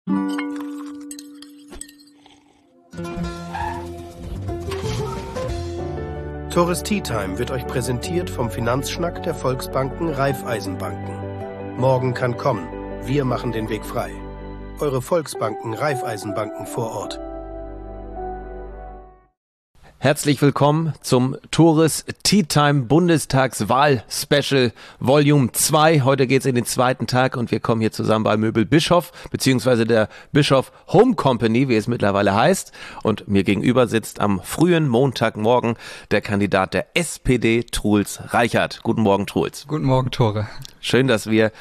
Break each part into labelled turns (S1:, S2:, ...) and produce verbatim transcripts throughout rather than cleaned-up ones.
S1: Tores Tea Time wird euch präsentiert vom Finanzschnack der Volksbanken Raiffeisenbanken. Morgen kann kommen. Wir machen den Weg frei. Eure Volksbanken Raiffeisenbanken vor Ort.
S2: Herzlich willkommen zum Tores Tea Time Bundestagswahl Special Volume zwei. Heute geht's in den zweiten Tag und wir kommen hier zusammen bei Möbel Bischof, beziehungsweise der Bischof Home Company, wie es mittlerweile heißt. Und mir gegenüber sitzt am frühen Montagmorgen der Kandidat der S P D, Truls Reichert. Guten Morgen, Truls.
S3: Guten Morgen, Tore.
S2: Schön, dass wir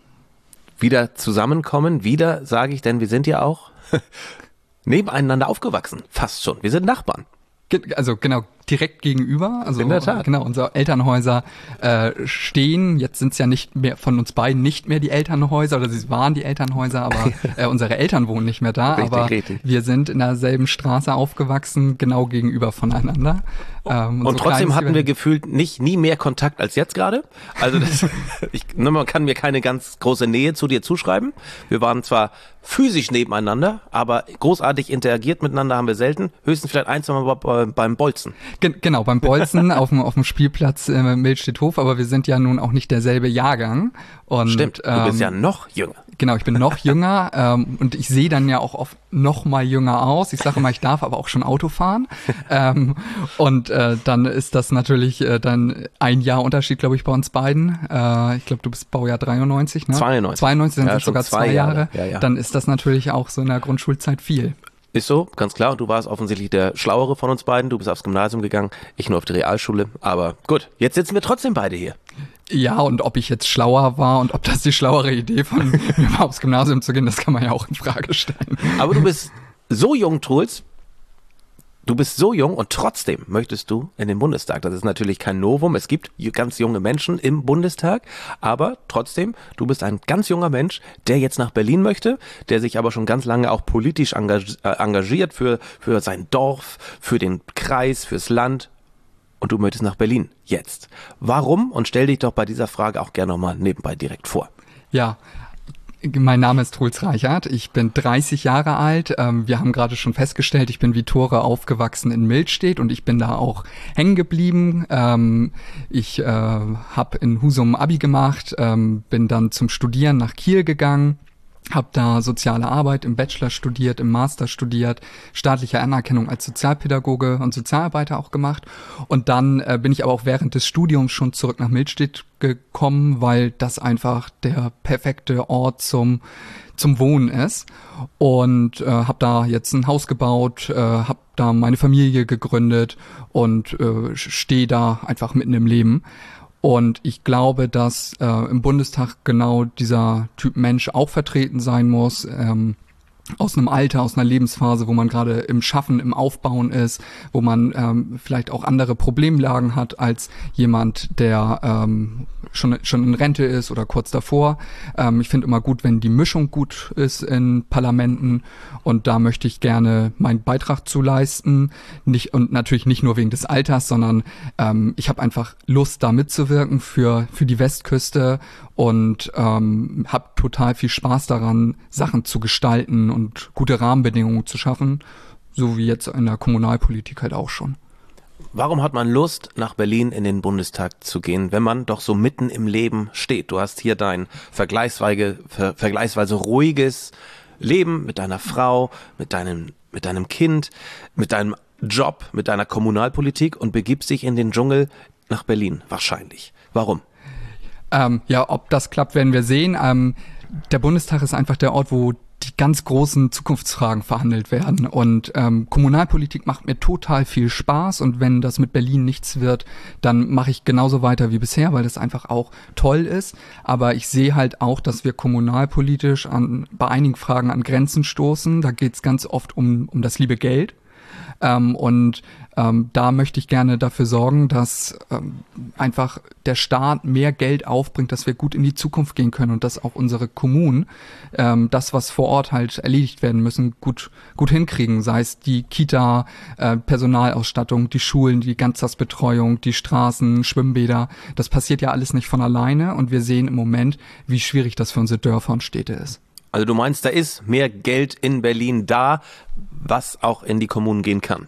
S2: wieder zusammenkommen. Wieder, sage ich, denn wir sind ja auch nebeneinander aufgewachsen. Fast schon. Wir sind Nachbarn.
S3: Also genau, direkt gegenüber. Also
S2: in der Tat.
S3: Genau, unsere Elternhäuser äh, stehen. Jetzt sind es ja nicht mehr von uns beiden nicht mehr die Elternhäuser, oder sie waren die Elternhäuser, aber äh, unsere Eltern wohnen nicht mehr da.
S2: Richtig,
S3: aber
S2: richtig.
S3: Wir sind in derselben Straße aufgewachsen, genau gegenüber voneinander.
S2: Ähm, und so trotzdem hatten wir gefühlt nicht nie mehr Kontakt als jetzt gerade. Also das, ich, man kann mir keine ganz große Nähe zu dir zuschreiben. Wir waren zwar physisch nebeneinander, aber großartig interagiert miteinander haben wir selten. Höchstens vielleicht ein, zwei Mal beim Bolzen.
S3: Gen- genau, beim Bolzen auf dem auf dem Spielplatz äh, Milchstedthof, aber wir sind ja nun auch nicht derselbe Jahrgang. Und,
S2: Stimmt, du
S3: ähm,
S2: bist ja noch jünger.
S3: Genau, ich bin noch jünger ähm, und ich sehe dann ja auch oft noch mal jünger aus. Ich sage mal, ich darf aber auch schon Auto fahren. ähm, und äh, dann ist das natürlich äh, dann ein Jahr Unterschied, glaube ich, bei uns beiden. Äh, ich glaube, du bist Baujahr dreiundneunzig, ne?
S2: zweiundneunzig.
S3: zweiundneunzig, dann
S2: ja,
S3: sind es sogar zwei Jahre. Jahre.
S2: Ja, ja.
S3: Dann ist das natürlich auch so in der Grundschulzeit viel.
S2: Ist so, ganz klar. Und du warst offensichtlich der Schlauere von uns beiden. Du bist aufs Gymnasium gegangen, ich nur auf die Realschule. Aber gut, jetzt sitzen wir trotzdem beide hier.
S3: Ja, und ob ich jetzt schlauer war und ob das die schlauere Idee von mir war, aufs Gymnasium zu gehen, das kann man ja auch in Frage stellen.
S2: Aber du bist so jung, Truls. Du bist so jung und trotzdem möchtest du in den Bundestag. Das ist natürlich kein Novum. Es gibt ganz junge Menschen im Bundestag, aber trotzdem, du bist ein ganz junger Mensch, der jetzt nach Berlin möchte, der sich aber schon ganz lange auch politisch engagiert für, für sein Dorf, für den Kreis, fürs Land. Und du möchtest nach Berlin jetzt. Warum? Und stell dich doch bei dieser Frage auch gerne nochmal nebenbei direkt vor.
S3: Ja, mein Name ist Truls Reichert, ich bin dreißig Jahre alt, ähm, wir haben gerade schon festgestellt, ich bin wie Tore aufgewachsen in Milchstedt und ich bin da auch hängen geblieben. Ähm, ich äh, habe in Husum Abi gemacht, ähm, bin dann zum Studieren nach Kiel gegangen. Habe da soziale Arbeit im Bachelor studiert, im Master studiert, staatliche Anerkennung als Sozialpädagoge und Sozialarbeiter auch gemacht. Und dann äh, bin ich aber auch während des Studiums schon zurück nach Milchstedt gekommen, weil das einfach der perfekte Ort zum zum Wohnen ist. Und äh, habe da jetzt ein Haus gebaut, äh, habe da meine Familie gegründet und äh, stehe da einfach mitten im Leben. Und ich glaube, dass äh, im Bundestag genau dieser Typ Mensch auch vertreten sein muss, ähm, aus einem Alter, aus einer Lebensphase, wo man gerade im Schaffen, im Aufbauen ist, wo man ähm, vielleicht auch andere Problemlagen hat als jemand, der ähm, schon schon in Rente ist oder kurz davor. Ähm, ich finde immer gut, wenn die Mischung gut ist in Parlamenten, und da möchte ich gerne meinen Beitrag zu leisten. Nicht, und natürlich nicht nur wegen des Alters, sondern ähm, ich habe einfach Lust, da mitzuwirken für für die Westküste und ähm, habe total viel Spaß daran, Sachen zu gestalten und gute Rahmenbedingungen zu schaffen, so wie jetzt in der Kommunalpolitik halt auch schon.
S2: Warum hat man Lust, nach Berlin in den Bundestag zu gehen, wenn man doch so mitten im Leben steht? Du hast hier dein vergleichsweise, ver, vergleichsweise ruhiges Leben mit deiner Frau, mit deinem, mit deinem Kind, mit deinem Job, mit deiner Kommunalpolitik und begibst dich in den Dschungel nach Berlin, wahrscheinlich. Warum?
S3: Ähm, ja, ob das klappt, werden wir sehen. Ähm, der Bundestag ist einfach der Ort, wo die ganz großen Zukunftsfragen verhandelt werden. Und ähm, Kommunalpolitik macht mir total viel Spaß. Und wenn das mit Berlin nichts wird, dann mache ich genauso weiter wie bisher, weil das einfach auch toll ist. Aber ich sehe halt auch, dass wir kommunalpolitisch an, bei einigen Fragen an Grenzen stoßen. Da geht es ganz oft um, um das liebe Geld. Ähm, und ähm, da möchte ich gerne dafür sorgen, dass ähm, einfach der Staat mehr Geld aufbringt, dass wir gut in die Zukunft gehen können und dass auch unsere Kommunen ähm, das, was vor Ort halt erledigt werden müssen, gut gut hinkriegen. Sei es die Kita, äh, Personalausstattung, die Schulen, die Ganztagsbetreuung, die Straßen, Schwimmbäder. Das passiert ja alles nicht von alleine und wir sehen im Moment, wie schwierig das für unsere Dörfer und Städte ist.
S2: Also du meinst, da ist mehr Geld in Berlin da, was auch in die Kommunen gehen kann?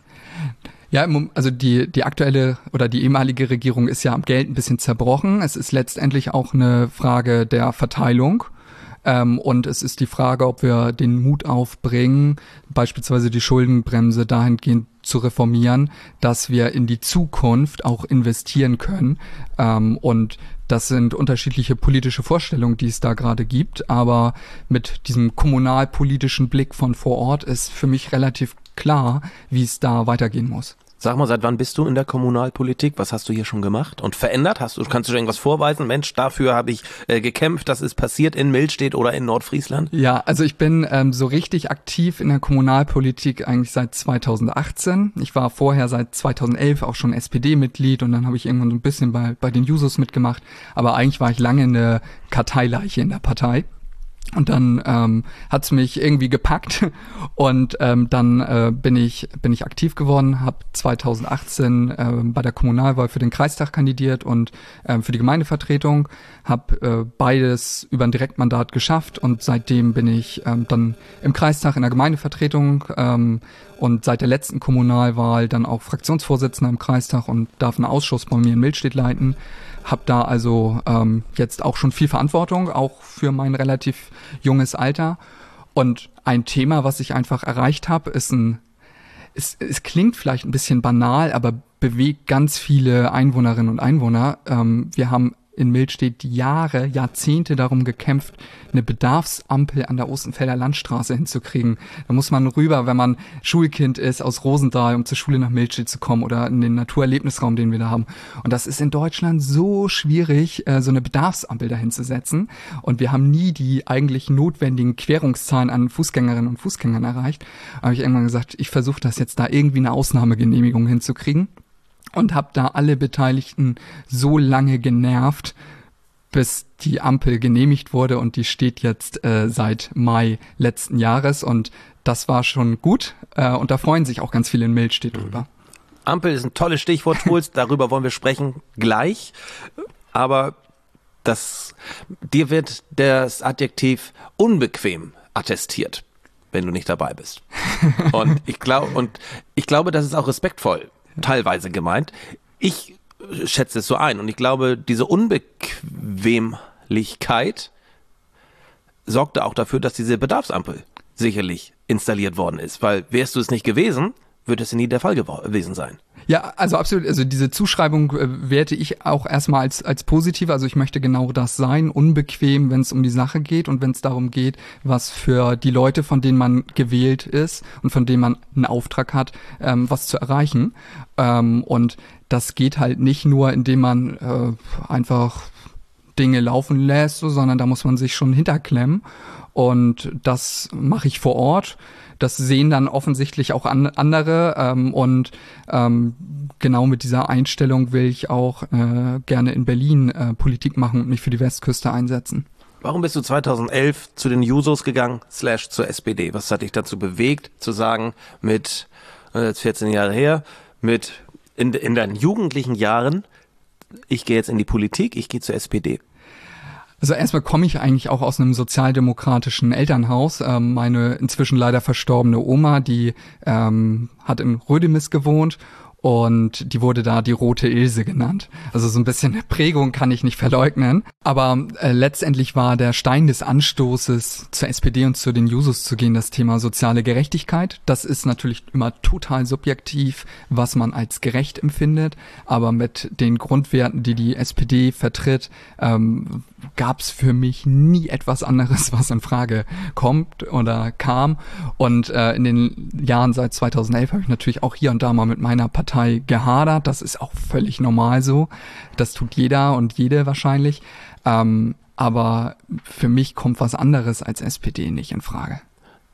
S3: Ja, also die, die aktuelle oder die ehemalige Regierung ist ja am Geld ein bisschen zerbrochen. Es ist letztendlich auch eine Frage der Verteilung. Ähm, und es ist die Frage, ob wir den Mut aufbringen, beispielsweise die Schuldenbremse dahingehend zu reformieren, dass wir in die Zukunft auch investieren können. Ähm, und das sind unterschiedliche politische Vorstellungen, die es da gerade gibt. Aber mit diesem kommunalpolitischen Blick von vor Ort ist für mich relativ klar, wie es da weitergehen muss.
S2: Sag mal, seit wann bist du in der Kommunalpolitik? Was hast du hier schon gemacht und verändert? Hast du, kannst du dir irgendwas vorweisen? Mensch, dafür habe ich äh, gekämpft, das ist passiert in Milstedt oder in Nordfriesland?
S3: Ja, also ich bin ähm, so richtig aktiv in der Kommunalpolitik eigentlich seit zweitausendachtzehn. Ich war vorher seit zweitausendelf auch schon S P D-Mitglied und dann habe ich irgendwann so ein bisschen bei, bei den Jusos mitgemacht. Aber eigentlich war ich lange eine Karteileiche in der Partei. Und dann ähm, hat's mich irgendwie gepackt und ähm, dann äh, bin ich bin ich aktiv geworden, habe zweitausendachtzehn äh, bei der Kommunalwahl für den Kreistag kandidiert und äh, für die Gemeindevertretung, habe äh, beides über ein Direktmandat geschafft und seitdem bin ich ähm, dann im Kreistag in der Gemeindevertretung ähm, und seit der letzten Kommunalwahl dann auch Fraktionsvorsitzender im Kreistag und darf einen Ausschuss bei mir in Milstedt leiten. Hab da also ähm, jetzt auch schon viel Verantwortung, auch für mein relativ junges Alter. Und ein Thema, was ich einfach erreicht habe, ist ein, es, es klingt vielleicht ein bisschen banal, aber bewegt ganz viele Einwohnerinnen und Einwohner. Ähm, wir haben in Milstedt Jahre, Jahrzehnte darum gekämpft, eine Bedarfsampel an der Ostenfelder Landstraße hinzukriegen. Da muss man rüber, wenn man Schulkind ist aus Rosendahl, um zur Schule nach Milstedt zu kommen oder in den Naturerlebnisraum, den wir da haben. Und das ist in Deutschland so schwierig, so eine Bedarfsampel dahin zu setzen. Und wir haben nie die eigentlich notwendigen Querungszahlen an Fußgängerinnen und Fußgängern erreicht. Da habe ich irgendwann gesagt, ich versuche das jetzt da irgendwie eine Ausnahmegenehmigung hinzukriegen. Und habe da alle Beteiligten so lange genervt, bis die Ampel genehmigt wurde und die steht jetzt äh, seit Mai letzten Jahres und das war schon gut äh, und da freuen sich auch ganz viele in Milstedt drüber.
S2: Ampel ist ein tolles Stichwort, Truls, darüber wollen wir sprechen gleich, aber das, dir wird das Adjektiv unbequem attestiert, wenn du nicht dabei bist. Und ich glaube, und ich glaube, das ist auch respektvoll teilweise gemeint. Ich schätze es so ein und ich glaube, diese Unbequemlichkeit sorgte auch dafür, dass diese Bedarfsampel sicherlich installiert worden ist, weil wärst du es nicht gewesen, würde es nie der Fall gewesen sein.
S3: Ja, also absolut. Also diese Zuschreibung äh, werte ich auch erstmal als als positiv. Also ich möchte genau das sein, unbequem, wenn es um die Sache geht und wenn es darum geht, was für die Leute, von denen man gewählt ist und von denen man einen Auftrag hat, ähm, was zu erreichen. Ähm, und das geht halt nicht nur, indem man äh, einfach Dinge laufen lässt, so, sondern da muss man sich schon hinterklemmen. Und das mache ich vor Ort. Das sehen dann offensichtlich auch an, andere ähm, und ähm, genau mit dieser Einstellung will ich auch äh, gerne in Berlin äh, Politik machen und mich für die Westküste einsetzen.
S2: Warum bist du zweitausendelf zu den Jusos gegangen, slash zur S P D? Was hat dich dazu bewegt, zu sagen, mit äh, vierzehn Jahre her, mit in, in deinen jugendlichen Jahren, ich gehe jetzt in die Politik, ich gehe zur S P D?
S3: Also erstmal komme ich eigentlich auch aus einem sozialdemokratischen Elternhaus. Ähm, meine inzwischen leider verstorbene Oma, die ähm, hat in Rödemis gewohnt und die wurde da die Rote Ilse genannt. Also so ein bisschen eine Prägung kann ich nicht verleugnen. Aber äh, letztendlich war der Stein des Anstoßes zur S P D und zu den Jusos zu gehen das Thema soziale Gerechtigkeit. Das ist natürlich immer total subjektiv, was man als gerecht empfindet. Aber mit den Grundwerten, die die S P D vertritt, ähm, gab es für mich nie etwas anderes, was in Frage kommt oder kam. Und äh, in den Jahren seit zweitausendelf habe ich natürlich auch hier und da mal mit meiner Partei gehadert. Das ist auch völlig normal so. Das tut jeder und jede wahrscheinlich. Ähm, aber für mich kommt was anderes als S P D nicht in Frage.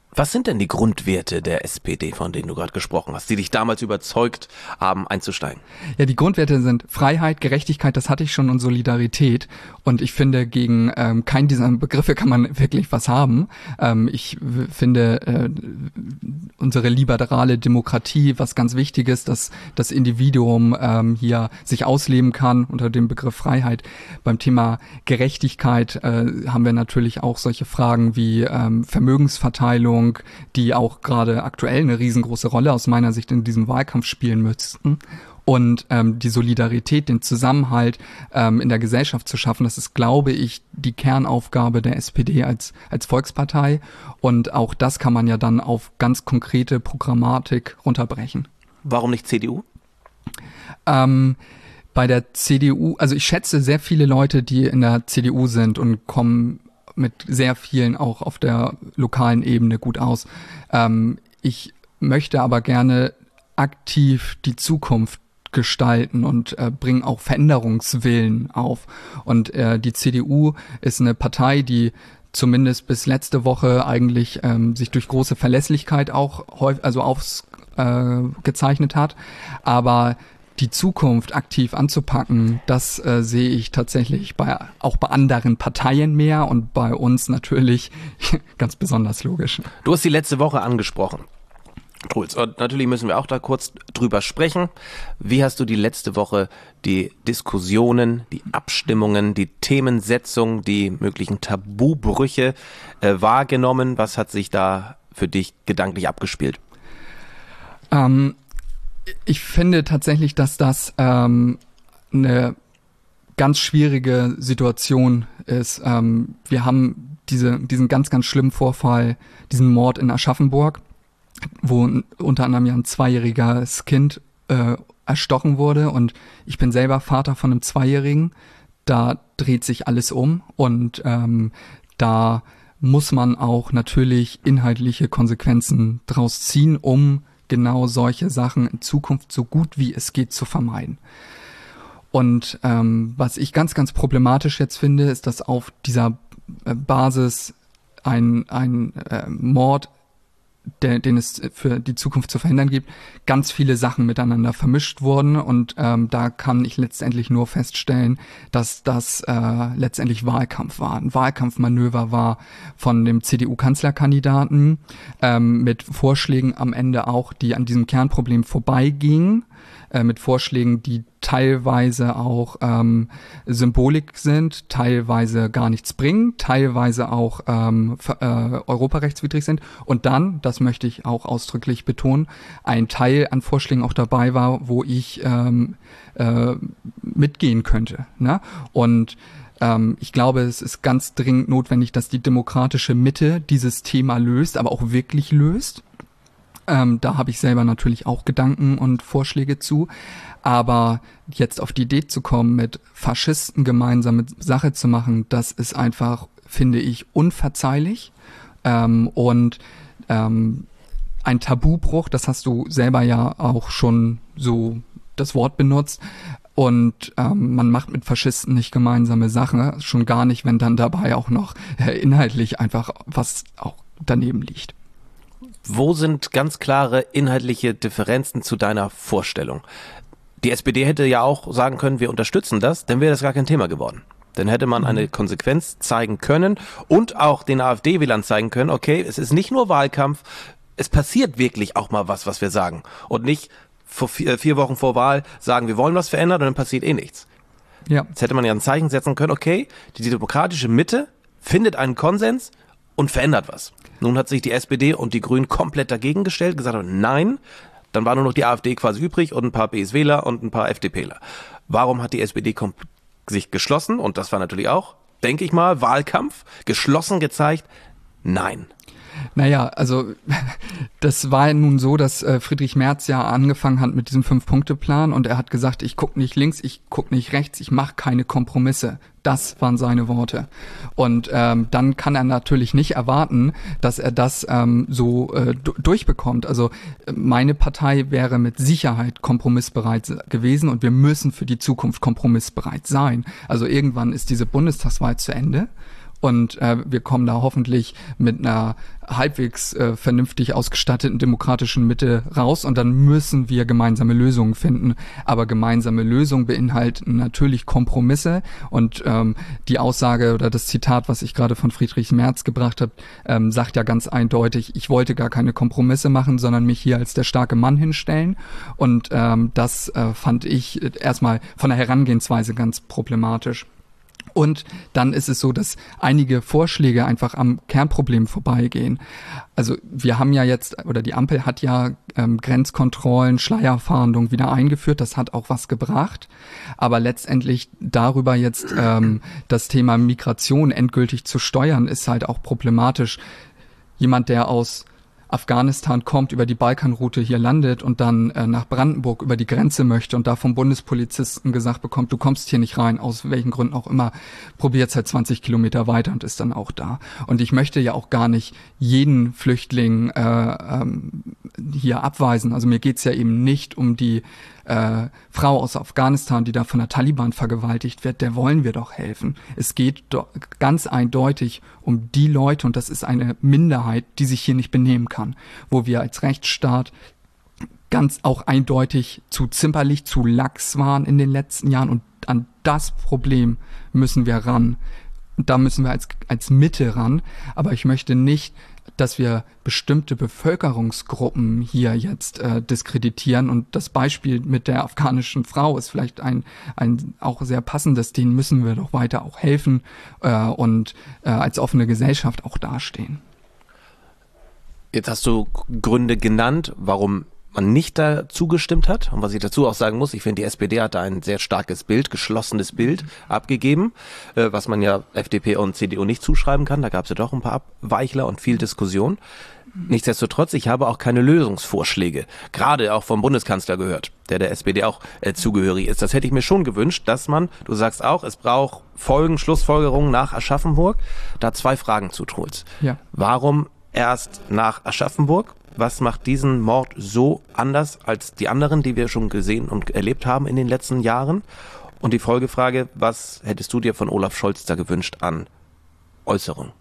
S2: Was sind denn die Grundwerte der S P D, von denen du gerade gesprochen hast, die dich damals überzeugt haben, einzusteigen?
S3: Ja, die Grundwerte sind Freiheit, Gerechtigkeit, das hatte ich schon, und Solidarität. Und ich finde, gegen ähm, keinen dieser Begriffe kann man wirklich was haben. Ähm, ich w- finde äh, unsere liberale Demokratie was ganz Wichtiges, dass das Individuum ähm, hier sich ausleben kann unter dem Begriff Freiheit. Beim Thema Gerechtigkeit äh, haben wir natürlich auch solche Fragen wie ähm, Vermögensverteilung, die auch gerade aktuell eine riesengroße Rolle aus meiner Sicht in diesem Wahlkampf spielen müssten. Und ähm, die Solidarität, den Zusammenhalt ähm, in der Gesellschaft zu schaffen, das ist, glaube ich, die Kernaufgabe der S P D als als Volkspartei. Und auch das kann man ja dann auf ganz konkrete Programmatik runterbrechen.
S2: Warum nicht C D U?
S3: Ähm, bei der C D U, also ich schätze sehr viele Leute, die in der C D U sind und kommen mit sehr vielen auch auf der lokalen Ebene gut aus. Ähm, ich möchte aber gerne aktiv die Zukunft gestalten und äh, bringen auch Veränderungswillen auf. Und äh, die C D U ist eine Partei, die zumindest bis letzte Woche eigentlich ähm, sich durch große Verlässlichkeit auch häufig, also ausgezeichnet äh, hat. Aber die Zukunft aktiv anzupacken, das äh, sehe ich tatsächlich bei auch bei anderen Parteien mehr und bei uns natürlich ganz besonders logisch.
S2: Du hast die letzte Woche angesprochen, Truls, und natürlich müssen wir auch da kurz drüber sprechen. Wie hast du die letzte Woche die Diskussionen, die Abstimmungen, die Themensetzung, die möglichen Tabubrüche äh, wahrgenommen? Was hat sich da für dich gedanklich abgespielt?
S3: Ähm, Ich finde tatsächlich, dass das ähm, eine ganz schwierige Situation ist. Ähm, wir haben diese, diesen ganz, ganz schlimmen Vorfall, diesen Mord in Aschaffenburg, wo n- unter anderem ja ein zweijähriges Kind äh, erstochen wurde. Und ich bin selber Vater von einem Zweijährigen. Da dreht sich alles um und ähm, da muss man auch natürlich inhaltliche Konsequenzen draus ziehen, um genau solche Sachen in Zukunft so gut wie es geht zu vermeiden. Und ähm, was ich ganz, ganz problematisch jetzt finde, ist, dass auf dieser äh, Basis ein, ein äh, Mord, der, den es für die Zukunft zu verhindern gibt, ganz viele Sachen miteinander vermischt wurden. Und ähm, da kann ich letztendlich nur feststellen, dass das äh, letztendlich Wahlkampf war. Ein Wahlkampfmanöver war von dem C D U-Kanzlerkandidaten ähm, mit Vorschlägen am Ende auch, die an diesem Kernproblem vorbeigingen, äh, mit Vorschlägen, die teilweise auch ähm, Symbolik sind, teilweise gar nichts bringen, teilweise auch ähm, äh, europarechtswidrig sind. Und dann, das möchte ich auch ausdrücklich betonen, ein Teil an Vorschlägen auch dabei war, wo ich ähm, äh, mitgehen könnte. Ne? Und ähm, ich glaube, es ist ganz dringend notwendig, dass die demokratische Mitte dieses Thema löst, aber auch wirklich löst. Ähm, da habe ich selber natürlich auch Gedanken und Vorschläge zu. Aber jetzt auf die Idee zu kommen, mit Faschisten gemeinsame Sache zu machen, das ist einfach, finde ich, unverzeihlich. Ähm, und ähm, ein Tabubruch, das hast du selber ja auch schon so das Wort benutzt. Und ähm, man macht mit Faschisten nicht gemeinsame Sachen, schon gar nicht, wenn dann dabei auch noch äh, inhaltlich einfach was auch daneben liegt.
S2: Wo sind ganz klare inhaltliche Differenzen zu deiner Vorstellung? Die S P D hätte ja auch sagen können, wir unterstützen das, dann wäre das gar kein Thema geworden. Dann hätte man eine Konsequenz zeigen können und auch den AfD-Wählern zeigen können, okay, es ist nicht nur Wahlkampf, es passiert wirklich auch mal was, was wir sagen. Und nicht vor vier, vier Wochen vor Wahl sagen, wir wollen was verändern und dann passiert eh nichts.
S3: Ja.
S2: Jetzt hätte man ja ein Zeichen setzen können, okay, die demokratische Mitte findet einen Konsens und verändert was. Nun hat sich die S P D und die Grünen komplett dagegen gestellt, gesagt haben, nein, dann war nur noch die AfD quasi übrig und ein paar B S-Wähler und ein paar FDPler. Warum hat die S P D kom- sich geschlossen? Und das war natürlich auch, denke ich mal, Wahlkampf, geschlossen gezeigt, nein.
S3: Naja, also das war nun so, dass äh, Friedrich Merz ja angefangen hat mit diesem Fünf-Punkte-Plan und er hat gesagt, ich gucke nicht links, ich gucke nicht rechts, ich mache keine Kompromisse. Das waren seine Worte. Und ähm, dann kann er natürlich nicht erwarten, dass er das ähm, so äh, d- durchbekommt. Also meine Partei wäre mit Sicherheit kompromissbereit gewesen und wir müssen für die Zukunft kompromissbereit sein. Also irgendwann ist diese Bundestagswahl zu Ende. Und äh, wir kommen da hoffentlich mit einer halbwegs äh, vernünftig ausgestatteten demokratischen Mitte raus und dann müssen wir gemeinsame Lösungen finden. Aber gemeinsame Lösungen beinhalten natürlich Kompromisse und ähm, die Aussage oder das Zitat, was ich gerade von Friedrich Merz gebracht habe, ähm, sagt ja ganz eindeutig, ich wollte gar keine Kompromisse machen, sondern mich hier als der starke Mann hinstellen. Und ähm, das äh, fand ich erstmal von der Herangehensweise ganz problematisch. Und dann ist es so, dass einige Vorschläge einfach am Kernproblem vorbeigehen. Also wir haben ja jetzt, oder die Ampel hat ja ähm, Grenzkontrollen, Schleierfahndung wieder eingeführt. Das hat auch was gebracht. Aber letztendlich darüber jetzt ähm, das Thema Migration endgültig zu steuern, ist halt auch problematisch. Jemand, der aus Afghanistan kommt, über die Balkanroute hier landet und dann äh, nach Brandenburg über die Grenze möchte und da vom Bundespolizisten gesagt bekommt, du kommst hier nicht rein, aus welchen Gründen auch immer, probiert halt zwanzig Kilometer weiter und ist dann auch da. Und ich möchte ja auch gar nicht jeden Flüchtling äh, ähm, hier abweisen. Also mir geht's ja eben nicht um die äh, Frau aus Afghanistan, die da von der Taliban vergewaltigt wird, der wollen wir doch helfen. Es geht do- ganz eindeutig um die Leute, und das ist eine Minderheit, die sich hier nicht benehmen kann, wo wir als Rechtsstaat ganz auch eindeutig zu zimperlich, zu lax waren in den letzten Jahren, und an das Problem müssen wir ran. Und da müssen wir als, als Mitte ran, aber ich möchte nicht, dass wir bestimmte Bevölkerungsgruppen hier jetzt äh, diskreditieren. Und das Beispiel mit der afghanischen Frau ist vielleicht ein, ein auch sehr passendes. Denen müssen wir doch weiter auch helfen äh, und äh, als offene Gesellschaft auch dastehen.
S2: Jetzt hast du Gründe genannt, warum man nicht da zugestimmt hat. Und was ich dazu auch sagen muss, ich finde, die S P D hat da ein sehr starkes Bild, geschlossenes Bild abgegeben, äh, was man ja F D P und C D U nicht zuschreiben kann. Da gab es ja doch ein paar Abweichler und viel Diskussion. Nichtsdestotrotz, ich habe auch keine Lösungsvorschläge, gerade auch vom Bundeskanzler gehört, der der S P D auch äh, zugehörig ist. Das hätte ich mir schon gewünscht, dass man, du sagst auch, es braucht Folgen, Schlussfolgerungen nach Aschaffenburg. Da zwei Fragen zu, Truls.
S3: Ja.
S2: Warum erst nach Aschaffenburg? Was macht diesen Mord so anders als die anderen, die wir schon gesehen und erlebt haben in den letzten Jahren? Und die Folgefrage, was hättest du dir von Olaf Scholz da gewünscht an Äußerung?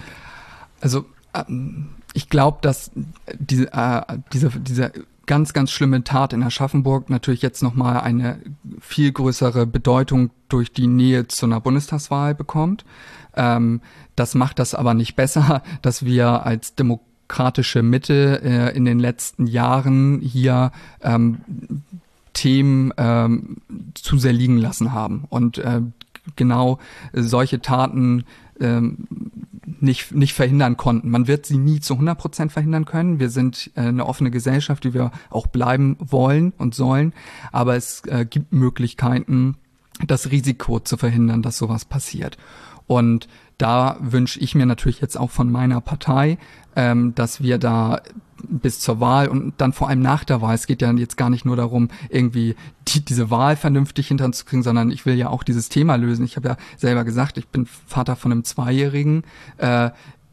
S3: Also ähm, ich glaube, dass diese, äh, diese, diese ganz, ganz schlimme Tat in Aschaffenburg natürlich jetzt nochmal eine viel größere Bedeutung durch die Nähe zu einer Bundestagswahl bekommt. Ähm, das macht das aber nicht besser, dass wir als Demokratie demokratische Mitte äh, in den letzten Jahren hier ähm, Themen ähm, zu sehr liegen lassen haben und äh, genau solche Taten ähm, nicht nicht verhindern konnten. Man wird sie nie zu hundert Prozent verhindern können. Wir sind äh, eine offene Gesellschaft, die wir auch bleiben wollen und sollen, aber es äh, gibt Möglichkeiten, das Risiko zu verhindern, dass sowas passiert. Und da wünsche ich mir natürlich jetzt auch von meiner Partei, ähm, dass wir da bis zur Wahl und dann vor allem nach der Wahl, es geht ja jetzt gar nicht nur darum, irgendwie die, diese Wahl vernünftig hinterzukriegen, sondern ich will ja auch dieses Thema lösen. Ich habe ja selber gesagt, ich bin Vater von einem Zweijährigen. Äh,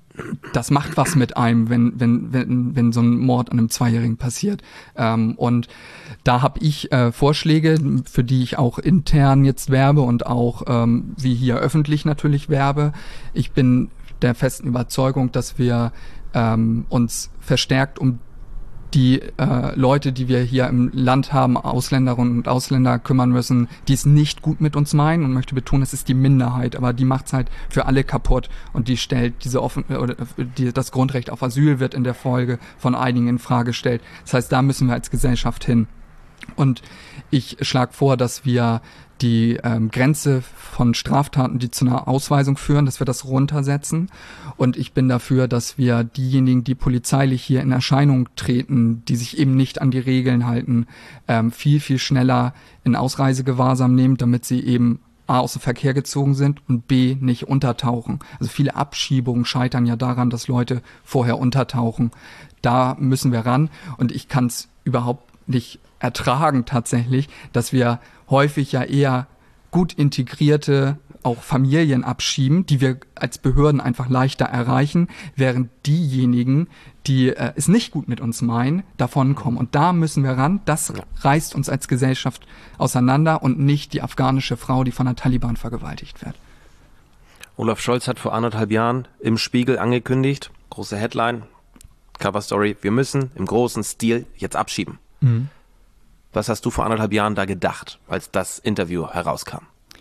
S3: das macht was mit einem, wenn wenn wenn wenn so ein Mord an einem Zweijährigen passiert. Ähm, und da habe ich äh, Vorschläge, für die ich auch intern jetzt werbe und auch ähm, wie hier öffentlich natürlich werbe. Ich bin der festen Überzeugung, dass wir ähm, uns verstärkt um die äh, Leute, die wir hier im Land haben, Ausländerinnen und Ausländer, kümmern müssen, die es nicht gut mit uns meinen, und möchte betonen, es ist die Minderheit, aber die macht's halt für alle kaputt, und die stellt diese offen oder die, das Grundrecht auf Asyl wird in der Folge von einigen in Frage gestellt. Das heißt, da müssen wir als Gesellschaft hin. Und ich schlage vor, dass wir die ähm, Grenze von Straftaten, die zu einer Ausweisung führen, dass wir das runtersetzen. Und ich bin dafür, dass wir diejenigen, die polizeilich hier in Erscheinung treten, die sich eben nicht an die Regeln halten, ähm, viel, viel schneller in Ausreisegewahrsam nehmen, damit sie eben A, aus dem Verkehr gezogen sind und B, nicht untertauchen. Also viele Abschiebungen scheitern ja daran, dass Leute vorher untertauchen. Da müssen wir ran, und ich kann es überhaupt nicht ertragen tatsächlich, dass wir häufig ja eher gut integrierte auch Familien abschieben, die wir als Behörden einfach leichter erreichen, während diejenigen, die äh, es nicht gut mit uns meinen, davonkommen. Und da müssen wir ran. Das reißt uns als Gesellschaft auseinander, und nicht die afghanische Frau, die von der Taliban vergewaltigt wird.
S2: Olaf Scholz hat vor anderthalb Jahren im Spiegel angekündigt, große Headline, Cover Story, wir müssen im großen Stil jetzt abschieben. Mhm. Was hast du vor anderthalb Jahren da gedacht, als das Interview herauskam?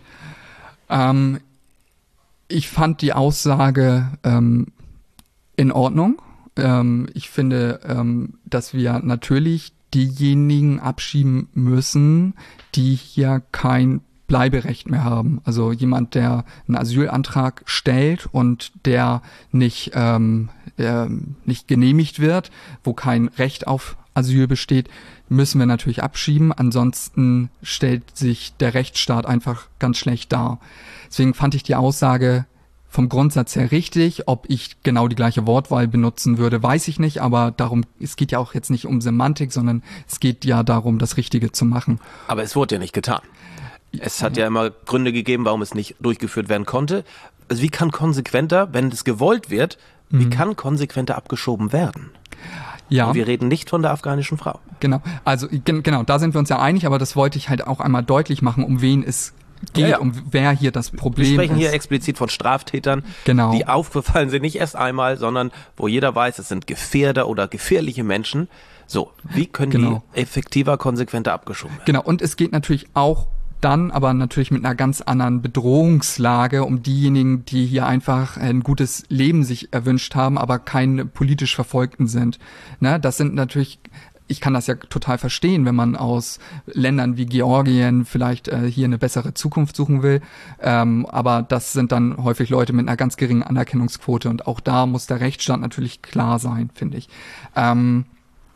S3: Ähm, ich fand die Aussage ähm, in Ordnung. Ähm, ich finde, ähm, dass wir natürlich diejenigen abschieben müssen, die hier kein Bleiberecht mehr haben. Also jemand, der einen Asylantrag stellt und der nicht, ähm, äh, nicht genehmigt wird, wo kein Recht auf Asyl besteht, müssen wir natürlich abschieben. Ansonsten stellt sich der Rechtsstaat einfach ganz schlecht dar. Deswegen fand ich die Aussage vom Grundsatz her richtig. Ob ich genau die gleiche Wortwahl benutzen würde, weiß ich nicht. Aber darum, es geht ja auch jetzt nicht um Semantik, sondern es geht ja darum, das Richtige zu machen.
S2: Aber es wurde ja nicht getan. Es hat ja immer Gründe gegeben, warum es nicht durchgeführt werden konnte. Also wie kann konsequenter, wenn es gewollt wird, mhm. wie kann konsequenter abgeschoben werden? Ja. Und wir reden nicht von der afghanischen Frau.
S3: Genau, also gen- genau, da sind wir uns ja einig, aber das wollte ich halt auch einmal deutlich machen, um wen es geht, ja, ja. um wer hier das Problem ist.
S2: Wir sprechen ist. hier explizit von Straftätern, genau. die aufgefallen sind, nicht erst einmal, sondern wo jeder weiß, es sind Gefährder oder gefährliche Menschen. So, wie können genau. die effektiver, konsequenter abgeschoben werden?
S3: Genau, und es geht natürlich auch dann aber natürlich mit einer ganz anderen Bedrohungslage um diejenigen, die hier einfach ein gutes Leben sich erwünscht haben, aber keine politisch Verfolgten sind. Ne, das sind natürlich, ich kann das ja total verstehen, wenn man aus Ländern wie Georgien vielleicht äh, hier eine bessere Zukunft suchen will. Ähm, aber das sind dann häufig Leute mit einer ganz geringen Anerkennungsquote und auch da muss der Rechtsstaat natürlich klar sein, finde ich. Ähm,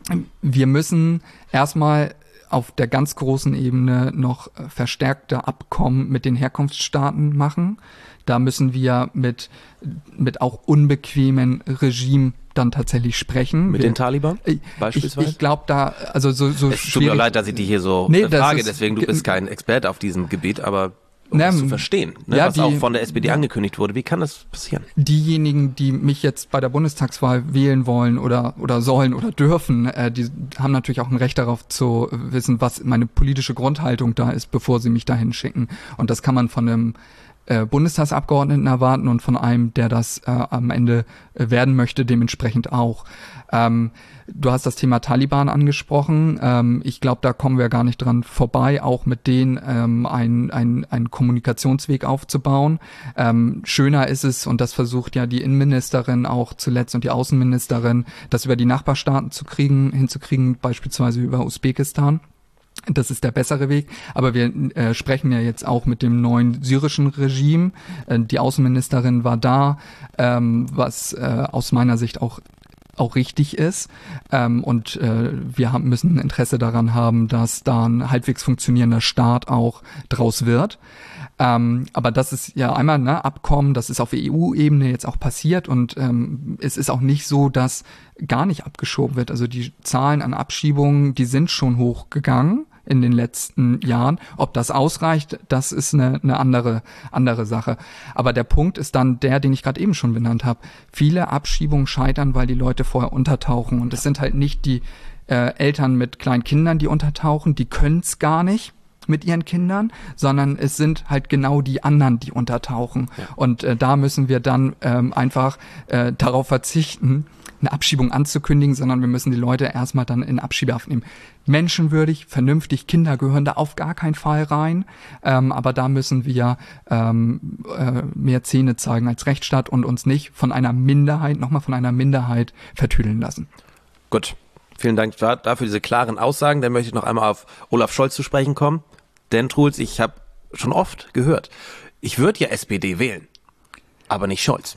S3: wir müssen erstmal auf der ganz großen Ebene noch verstärkte Abkommen mit den Herkunftsstaaten machen. Da müssen wir mit, mit auch unbequemen Regimen dann tatsächlich sprechen.
S2: Mit wir, den Taliban beispielsweise?
S3: Ich, ich glaube da, also so, so
S2: es tut mir leid, dass ich dich hier so nee, frage, deswegen, du bist kein Experte auf diesem Gebiet, aber um ne, das zu verstehen, ne, ja, was die, auch von der S P D angekündigt wurde. Wie kann das passieren?
S3: Diejenigen, die mich jetzt bei der Bundestagswahl wählen wollen oder oder sollen oder dürfen, äh, die haben natürlich auch ein Recht darauf zu wissen, was meine politische Grundhaltung da ist, bevor sie mich dahin schicken. Und das kann man von einem äh, Bundestagsabgeordneten erwarten und von einem, der das äh, am Ende äh, werden möchte, dementsprechend auch. Ähm, du hast das Thema Taliban angesprochen. Ähm, ich glaube, da kommen wir gar nicht dran vorbei, auch mit denen ähm, einen ein, ein Kommunikationsweg aufzubauen. Ähm, schöner ist es, und das versucht ja die Innenministerin auch zuletzt und die Außenministerin, das über die Nachbarstaaten zu kriegen, hinzukriegen, beispielsweise über Usbekistan. Das ist der bessere Weg, aber wir äh, sprechen ja jetzt auch mit dem neuen syrischen Regime. Äh, die Außenministerin war da, ähm, was äh, aus meiner Sicht auch auch richtig ist, ähm, und äh, wir haben, müssen ein Interesse daran haben, dass da ein halbwegs funktionierender Staat auch draus wird. Ähm, aber das ist ja einmal ne Abkommen, das ist auf E U-Ebene jetzt auch passiert und ähm, es ist auch nicht so, dass gar nicht abgeschoben wird. Also die Zahlen an Abschiebungen, die sind schon hochgegangen in den letzten Jahren. Ob das ausreicht, das ist eine, eine andere andere Sache. Aber der Punkt ist dann der, den ich gerade eben schon benannt habe. Viele Abschiebungen scheitern, weil die Leute vorher untertauchen. Und es sind halt nicht die äh, Eltern mit kleinen Kindern, die untertauchen, die können es gar nicht mit ihren Kindern, sondern es sind halt genau die anderen, die untertauchen. Ja. Und äh, da müssen wir dann ähm, einfach äh, darauf verzichten, eine Abschiebung anzukündigen, sondern wir müssen die Leute erstmal dann in Abschiebehaft nehmen. Menschenwürdig, vernünftig, Kinder gehören da auf gar keinen Fall rein, ähm, aber da müssen wir ähm, äh, mehr Zähne zeigen als Rechtsstaat und uns nicht von einer Minderheit, nochmal von einer Minderheit vertüdeln lassen.
S2: Gut, vielen Dank dafür diese klaren Aussagen. Dann möchte ich noch einmal auf Olaf Scholz zu sprechen kommen. Denn Truls, ich habe schon oft gehört, ich würde ja S P D wählen, aber nicht Scholz.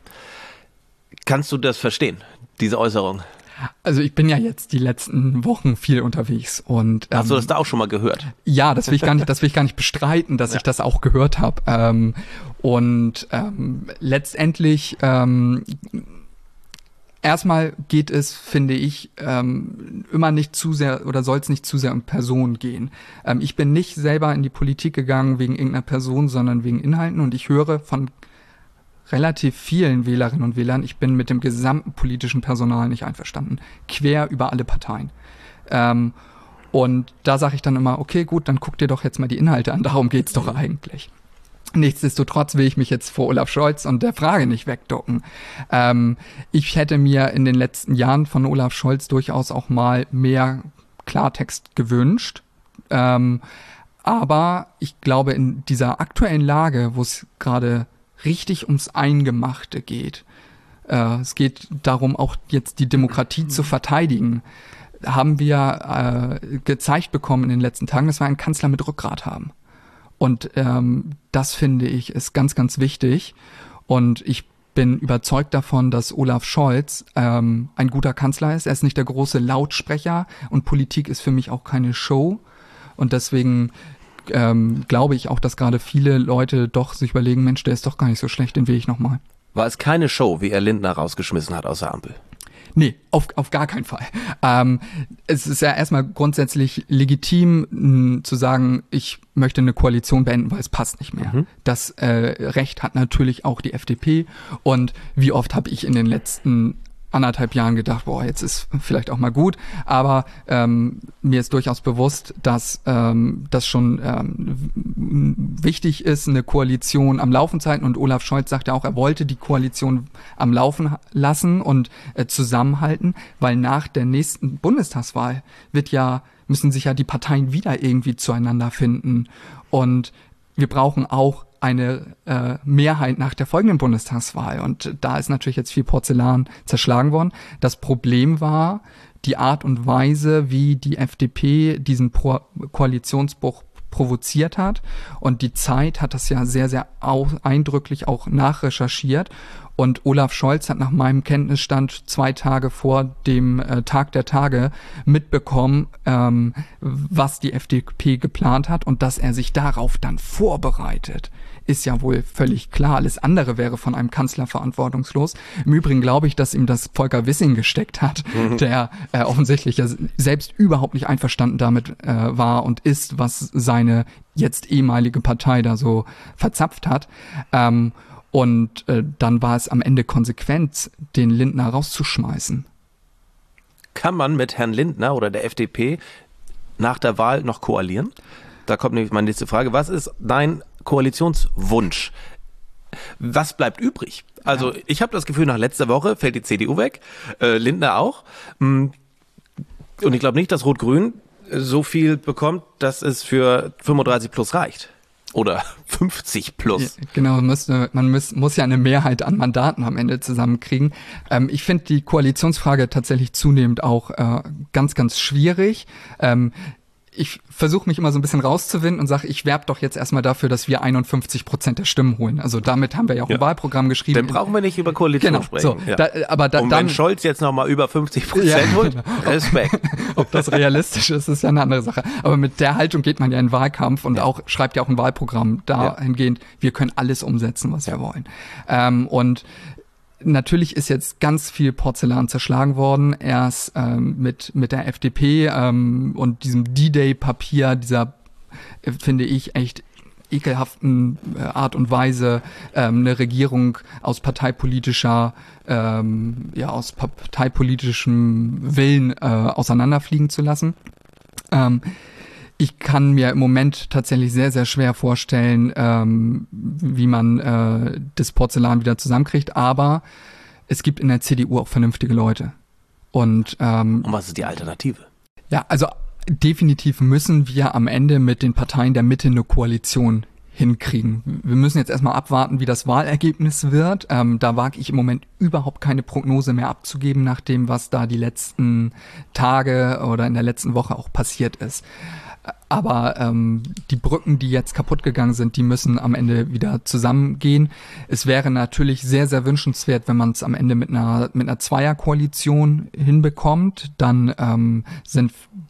S2: Kannst du das verstehen, diese Äußerung?
S3: Also ich bin ja jetzt die letzten Wochen viel unterwegs und ähm,
S2: hast du das da auch schon mal gehört?
S3: Ja, das will ich gar nicht, das will ich gar nicht bestreiten, dass ja. ich das auch gehört habe. Ähm, und ähm, letztendlich ähm, erstmal geht es, finde ich, ähm, immer nicht zu sehr oder soll es nicht zu sehr um Personen gehen. Ähm, ich bin nicht selber in die Politik gegangen wegen irgendeiner Person, sondern wegen Inhalten und ich höre von relativ vielen Wählerinnen und Wählern, ich bin mit dem gesamten politischen Personal nicht einverstanden. Quer über alle Parteien. Ähm, und da sage ich dann immer, okay, gut, dann guck dir doch jetzt mal die Inhalte an, darum geht's doch eigentlich. Nichtsdestotrotz will ich mich jetzt vor Olaf Scholz und der Frage nicht wegducken. Ähm, ich hätte mir in den letzten Jahren von Olaf Scholz durchaus auch mal mehr Klartext gewünscht. Ähm, aber ich glaube, in dieser aktuellen Lage, wo es gerade richtig ums Eingemachte geht, äh, es geht darum, auch jetzt die Demokratie zu verteidigen, haben wir äh, gezeigt bekommen in den letzten Tagen, dass wir einen Kanzler mit Rückgrat haben. Und ähm, das finde ich ist ganz, ganz wichtig. Und ich bin überzeugt davon, dass Olaf Scholz ähm, ein guter Kanzler ist. Er ist nicht der große Lautsprecher und Politik ist für mich auch keine Show. Und deswegen ähm, glaube ich auch, dass gerade viele Leute doch sich überlegen, Mensch, der ist doch gar nicht so schlecht, den will ich nochmal.
S2: War es keine Show, wie er Lindner rausgeschmissen hat aus der Ampel?
S3: Nee, auf, auf gar keinen Fall. Ähm, es ist ja erstmal grundsätzlich legitim mh, zu sagen, ich möchte eine Koalition beenden, weil es passt nicht mehr. Mhm. Das äh, Recht hat natürlich auch die F D P. Und wie oft habe ich in den letzten anderthalb Jahren gedacht, boah, jetzt ist vielleicht auch mal gut. Aber ähm, mir ist durchaus bewusst, dass ähm, das schon ähm, wichtig ist, eine Koalition am Laufen zu halten. Und Olaf Scholz sagte auch, er wollte die Koalition am Laufen lassen und äh, zusammenhalten, weil nach der nächsten Bundestagswahl wird ja, müssen sich ja die Parteien wieder irgendwie zueinander finden. Und wir brauchen auch eine äh, Mehrheit nach der folgenden Bundestagswahl. Und da ist natürlich jetzt viel Porzellan zerschlagen worden. Das Problem war die Art und Weise, wie die F D P diesen Pro- Koalitionsbruch provoziert hat. Und die Zeit hat das ja sehr, sehr au- eindrücklich auch nachrecherchiert. Und Olaf Scholz hat nach meinem Kenntnisstand zwei Tage vor dem äh, Tag der Tage mitbekommen, ähm, was die F D P geplant hat und dass er sich darauf dann vorbereitet. Ist ja wohl völlig klar. Alles andere wäre von einem Kanzler verantwortungslos. Im Übrigen glaube ich, dass ihm das Volker Wissing gesteckt hat, mhm. der äh, offensichtlich ja selbst überhaupt nicht einverstanden damit äh, war und ist, was seine jetzt ehemalige Partei da so verzapft hat. Ähm, und äh, dann war es am Ende konsequent, den Lindner rauszuschmeißen.
S2: Kann man mit Herrn Lindner oder der F D P nach der Wahl noch koalieren? Da kommt nämlich meine nächste Frage. Was ist dein Koalitionswunsch? Was bleibt übrig? Also ja. Ich habe das Gefühl, nach letzter Woche fällt die C D U weg, äh, Lindner auch. Und ich glaube nicht, dass Rot-Grün so viel bekommt, dass es für fünfunddreißig plus reicht. Oder fünfzig plus.
S3: Ja, genau, müsste, man muss, muss ja eine Mehrheit an Mandaten am Ende zusammenkriegen. Ähm, ich finde die Koalitionsfrage tatsächlich zunehmend auch äh, ganz, ganz schwierig. Ähm, Ich versuche mich immer so ein bisschen rauszuwinden und sage, ich werbe doch jetzt erstmal dafür, dass wir einundfünfzig Prozent der Stimmen holen. Also damit haben wir ja auch ja. ein Wahlprogramm geschrieben.
S2: Dann brauchen wir nicht über Koalition
S3: genau,
S2: sprechen.
S3: So, ja. da, aber da,
S2: und
S3: dann,
S2: wenn Scholz jetzt nochmal über fünfzig Prozent ja, holt, Respekt.
S3: Ob das realistisch ist, ist ja eine andere Sache. Aber mit der Haltung geht man ja in den Wahlkampf und ja. auch schreibt ja auch ein Wahlprogramm dahingehend, ja. wir können alles umsetzen, was wir wollen. Ähm, und natürlich ist jetzt ganz viel Porzellan zerschlagen worden, erst ähm, mit mit der F D P ähm, und diesem D-Day-Papier, dieser, äh, finde ich, echt ekelhaften äh, Art und Weise, ähm, eine Regierung aus parteipolitischer, ähm, ja, aus parteipolitischem Willen äh, auseinanderfliegen zu lassen. Ähm, Ich kann mir im Moment tatsächlich sehr, sehr schwer vorstellen, ähm, wie man äh, das Porzellan wieder zusammenkriegt. Aber es gibt in der C D U auch vernünftige Leute. Und, ähm,
S2: Und was ist die Alternative?
S3: Ja, also definitiv müssen wir am Ende mit den Parteien der Mitte eine Koalition hinkriegen. Wir müssen jetzt erstmal abwarten, wie das Wahlergebnis wird. Ähm, da wage ich im Moment überhaupt keine Prognose mehr abzugeben, nach dem, was da die letzten Tage oder in der letzten Woche auch passiert ist. Aber ähm, die Brücken, die jetzt kaputt gegangen sind, die müssen am Ende wieder zusammengehen. Es wäre natürlich sehr, sehr wünschenswert, wenn man es am Ende mit einer mit einer Zweierkoalition hinbekommt. Dann ähm, sind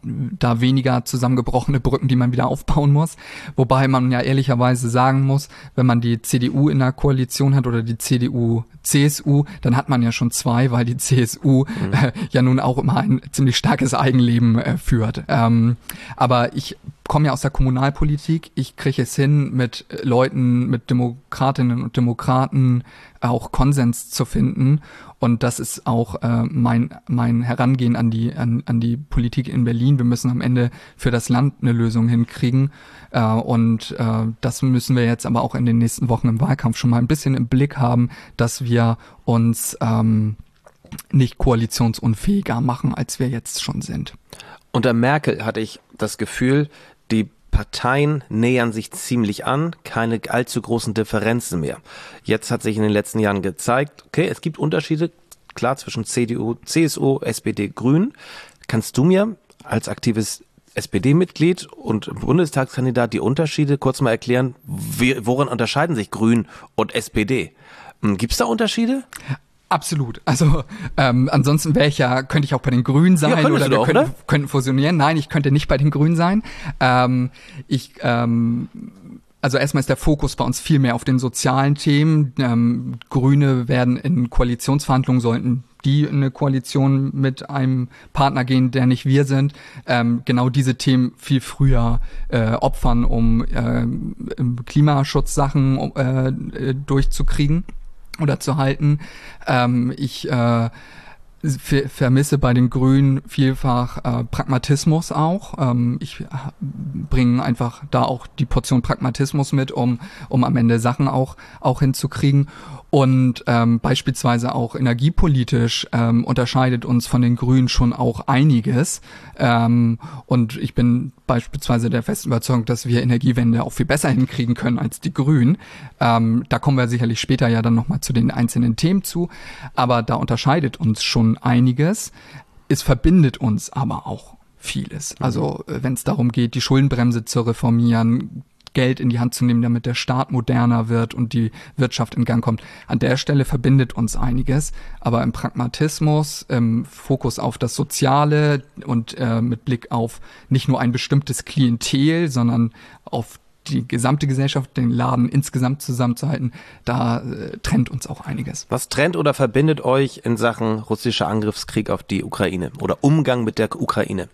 S3: da weniger zusammengebrochene Brücken, die man wieder aufbauen muss. Wobei man ja ehrlicherweise sagen muss, wenn man die C D U in einer Koalition hat oder die C D U, C S U, dann hat man ja schon zwei, weil die C S U mhm. äh, ja nun auch immer ein ziemlich starkes Eigenleben äh, führt. Ähm, aber ich komme ja aus der Kommunalpolitik. Ich kriege es hin, mit Leuten, mit Demokratinnen und Demokraten auch Konsens zu finden. Und das ist auch äh, mein mein Herangehen an die an, an die Politik in Berlin. Wir müssen am Ende für das Land eine Lösung hinkriegen. Äh, und äh, das müssen wir jetzt aber auch in den nächsten Wochen im Wahlkampf schon mal ein bisschen im Blick haben, dass wir uns ähm, nicht koalitionsunfähiger machen, als wir jetzt schon sind.
S2: Unter Merkel hatte ich das Gefühl, die Parteien nähern sich ziemlich an, keine allzu großen Differenzen mehr. Jetzt hat sich in den letzten Jahren gezeigt, okay, es gibt Unterschiede, klar, zwischen C D U, C S U, S P D, Grünen. Kannst du mir als aktives S P D-Mitglied und Bundestagskandidat die Unterschiede kurz mal erklären? Wie, woran unterscheiden sich Grün und S P D? Gibt es da Unterschiede?
S3: Absolut. Also ähm, ansonsten wäre ich ja, könnte ich auch bei den Grünen sein,
S2: ja,
S3: oder wir
S2: auch,
S3: könnten,
S2: oder?
S3: könnten fusionieren. Nein, ich könnte nicht bei den Grünen sein. Ähm, ich ähm, Also erstmal ist der Fokus bei uns viel mehr auf den sozialen Themen. Ähm, Grüne werden in Koalitionsverhandlungen, sollten die in eine Koalition mit einem Partner gehen, der nicht wir sind, ähm, genau diese Themen viel früher äh, opfern, um äh, Klimaschutzsachen äh, durchzukriegen oder zu halten. Ähm, ich äh, f- vermisse bei den Grünen vielfach äh, Pragmatismus auch. Ähm, ich äh, bringe einfach da auch die Portion Pragmatismus mit, um um am Ende Sachen auch auch hinzukriegen. Und ähm, beispielsweise auch energiepolitisch ähm, unterscheidet uns von den Grünen schon auch einiges. Ähm, und ich bin beispielsweise der festen Überzeugung, dass wir Energiewende auch viel besser hinkriegen können als die Grünen. Ähm, da kommen wir sicherlich später ja dann nochmal zu den einzelnen Themen zu. Aber da unterscheidet uns schon einiges. Es verbindet uns aber auch vieles. Also wenn es darum geht, die Schuldenbremse zu reformieren, Geld in die Hand zu nehmen, damit der Staat moderner wird und die Wirtschaft in Gang kommt. An der Stelle verbindet uns einiges, aber im Pragmatismus, im Fokus auf das Soziale und äh, mit Blick auf nicht nur ein bestimmtes Klientel, sondern auf die gesamte Gesellschaft, den Laden insgesamt zusammenzuhalten, da äh, trennt uns auch einiges.
S2: Was trennt oder verbindet euch in Sachen russischer Angriffskrieg auf die Ukraine oder Umgang mit der Ukraine?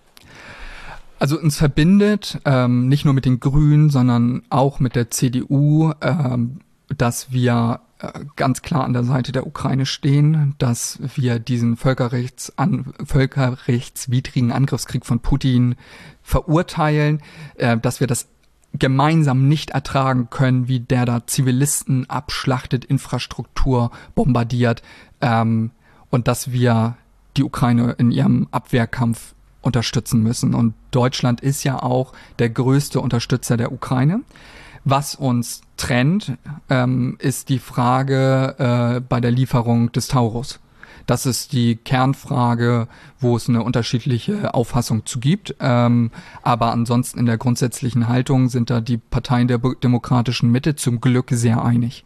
S3: Also uns verbindet ähm, nicht nur mit den Grünen, sondern auch mit der C D U, ähm, dass wir äh, ganz klar an der Seite der Ukraine stehen, dass wir diesen Völkerrechts an, völkerrechtswidrigen Angriffskrieg von Putin verurteilen, äh, dass wir das gemeinsam nicht ertragen können, wie der da Zivilisten abschlachtet, Infrastruktur bombardiert, ähm, und dass wir die Ukraine in ihrem Abwehrkampf unterstützen müssen. Und Deutschland ist ja auch der größte Unterstützer der Ukraine. Was uns trennt, ähm, ist die Frage äh, bei der Lieferung des Taurus. Das ist die Kernfrage, wo es eine unterschiedliche Auffassung zu gibt. Ähm, aber ansonsten in der grundsätzlichen Haltung sind da die Parteien der demokratischen Mitte zum Glück sehr einig.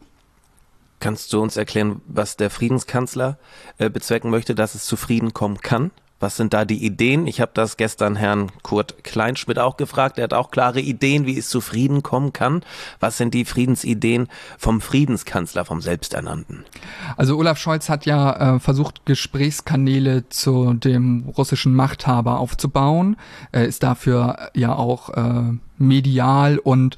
S2: Kannst du uns erklären, was der Friedenskanzler äh, bezwecken möchte, dass es zu Frieden kommen kann? Was sind da die Ideen? Ich habe das gestern Herrn Kurt Kleinschmidt auch gefragt. Er hat auch klare Ideen, wie es zu Frieden kommen kann. Was sind die Friedensideen vom Friedenskanzler, vom Selbsternannten?
S3: Also Olaf Scholz hat ja äh, versucht, Gesprächskanäle zu dem russischen Machthaber aufzubauen. Er ist dafür ja auch äh, medial und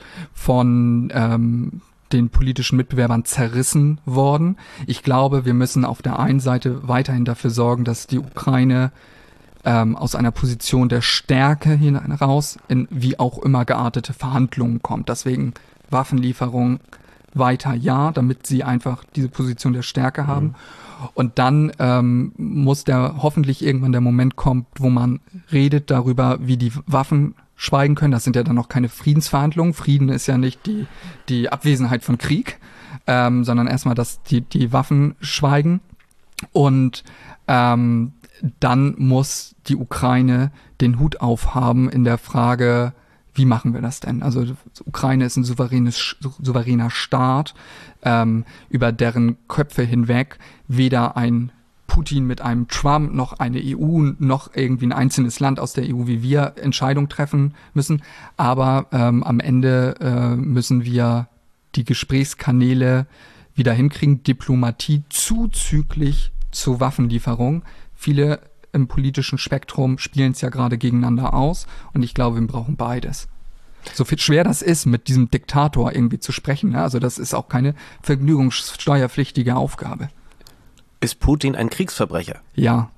S3: von ähm, den politischen Mitbewerbern zerrissen worden. Ich glaube, wir müssen auf der einen Seite weiterhin dafür sorgen, dass die Ukraine ähm, aus einer Position der Stärke hinaus in wie auch immer geartete Verhandlungen kommt. Deswegen Waffenlieferung weiter ja, damit sie einfach diese Position der Stärke haben. Mhm. Und dann ähm, muss der hoffentlich irgendwann der Moment kommen, wo man redet darüber, wie die Waffen schweigen können. Das sind ja dann noch keine Friedensverhandlungen. Frieden ist ja nicht die die Abwesenheit von Krieg, ähm, sondern erstmal, dass die die Waffen schweigen. Und ähm, dann muss die Ukraine den Hut aufhaben in der Frage, wie machen wir das denn? Also die Ukraine ist ein souveränes, souveräner Staat, ähm, über deren Köpfe hinweg weder ein Putin mit einem Trump, noch eine E U, noch irgendwie ein einzelnes Land aus der E U wie wir Entscheidungen treffen müssen. Aber ähm, am Ende äh, müssen wir die Gesprächskanäle wieder hinkriegen, Diplomatie zuzüglich zur Waffenlieferung. Viele im politischen Spektrum spielen es ja gerade gegeneinander aus und ich glaube, wir brauchen beides. So viel schwer das ist, mit diesem Diktator irgendwie zu sprechen. Ne? Also das ist auch keine vergnügungssteuerpflichtige Aufgabe.
S2: Ist Putin ein Kriegsverbrecher?
S3: Ja.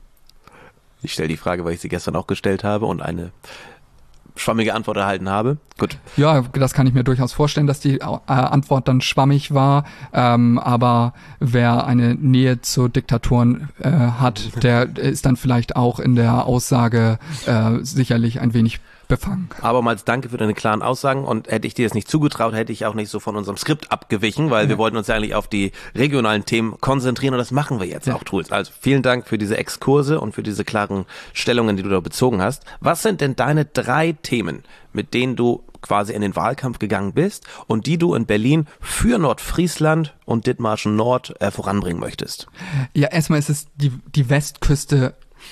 S2: Ich stelle die Frage, weil ich sie gestern auch gestellt habe und eine schwammige Antwort erhalten habe. Gut.
S3: Ja, das kann ich mir durchaus vorstellen, dass die äh, Antwort dann schwammig war. Ähm, aber wer eine Nähe zu Diktatoren äh, hat, der ist dann vielleicht auch in der Aussage äh, sicherlich ein wenig befangen.
S2: Abermals danke für deine klaren Aussagen und hätte ich dir das nicht zugetraut, hätte ich auch nicht so von unserem Skript abgewichen, weil ja. wir wollten uns ja eigentlich auf die regionalen Themen konzentrieren und das machen wir jetzt ja. auch, Truls. Also vielen Dank für diese Exkurse und für diese klaren Stellungen, die du da bezogen hast. Was sind denn deine drei Themen, mit denen du quasi in den Wahlkampf gegangen bist und die du in Berlin für Nordfriesland und Dithmarschen Nord äh, voranbringen möchtest?
S3: Ja, erstmal ist es die, die Westküste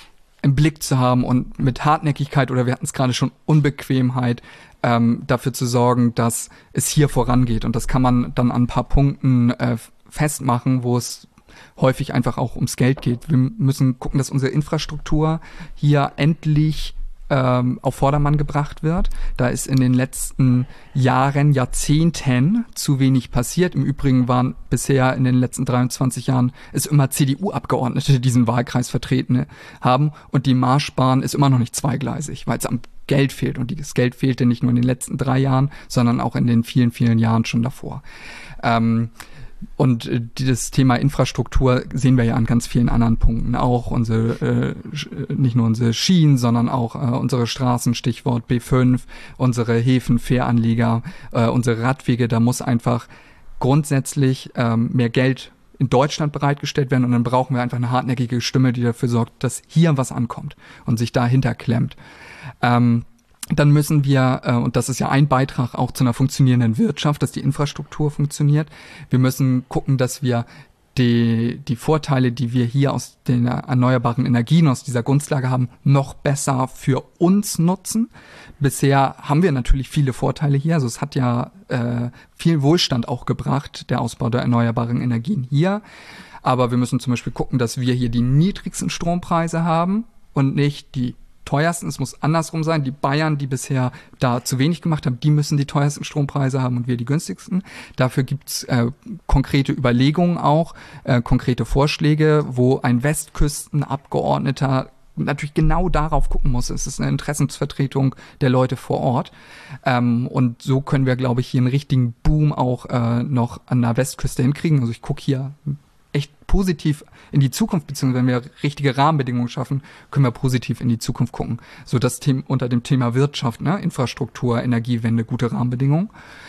S3: im Blick zu haben und mit Hartnäckigkeit oder wir hatten es gerade schon Unbequemheit ähm, dafür zu sorgen, dass es hier vorangeht. Und das kann man dann an ein paar Punkten äh, festmachen, wo es häufig einfach auch ums Geld geht. Wir müssen gucken, dass unsere Infrastruktur hier endlich ähm, auf Vordermann gebracht wird. Da ist in den letzten Jahren, Jahrzehnten zu wenig passiert. Im Übrigen waren bisher in den letzten dreiundzwanzig Jahren es immer C D U-Abgeordnete, die diesen Wahlkreis vertreten haben. Und die Marschbahn ist immer noch nicht zweigleisig, weil es am Geld fehlt. Und das Geld fehlte nicht nur in den letzten drei Jahren, sondern auch in den vielen, vielen Jahren schon davor. Ähm, Und äh, dieses Thema Infrastruktur sehen wir ja an ganz vielen anderen Punkten auch. Unsere, äh, nicht nur unsere Schienen, sondern auch äh, unsere Straßen, Stichwort B fünf, unsere Häfen, Fähranleger, äh, unsere Radwege. Da muss einfach grundsätzlich ähm, mehr Geld in Deutschland bereitgestellt werden. Und dann brauchen wir einfach eine hartnäckige Stimme, die dafür sorgt, dass hier was ankommt und sich dahinter klemmt. Ähm, Dann müssen wir, äh, und das ist ja ein Beitrag auch zu einer funktionierenden Wirtschaft, dass die Infrastruktur funktioniert. Wir müssen gucken, dass wir die, die Vorteile, die wir hier aus den erneuerbaren Energien, aus dieser Grundlage haben, noch besser für uns nutzen. Bisher haben wir natürlich viele Vorteile hier. Also es hat ja äh, viel Wohlstand auch gebracht, der Ausbau der erneuerbaren Energien hier. Aber wir müssen zum Beispiel gucken, dass wir hier die niedrigsten Strompreise haben und nicht die teuersten. Es muss andersrum sein. Die Bayern, die bisher da zu wenig gemacht haben, die müssen die teuersten Strompreise haben und wir die günstigsten. Dafür gibt's äh, konkrete Überlegungen auch, äh, konkrete Vorschläge, wo ein Westküstenabgeordneter natürlich genau darauf gucken muss. Es ist eine Interessensvertretung der Leute vor Ort. Ähm, und so können wir, glaube ich, hier einen richtigen Boom auch äh, noch an der Westküste hinkriegen. Also ich gucke hier echt positiv in die Zukunft, beziehungsweise wenn wir richtige Rahmenbedingungen schaffen, können wir positiv in die Zukunft gucken. So das Thema unter dem Thema Wirtschaft, ne? Infrastruktur, Energiewende, gute Rahmenbedingungen.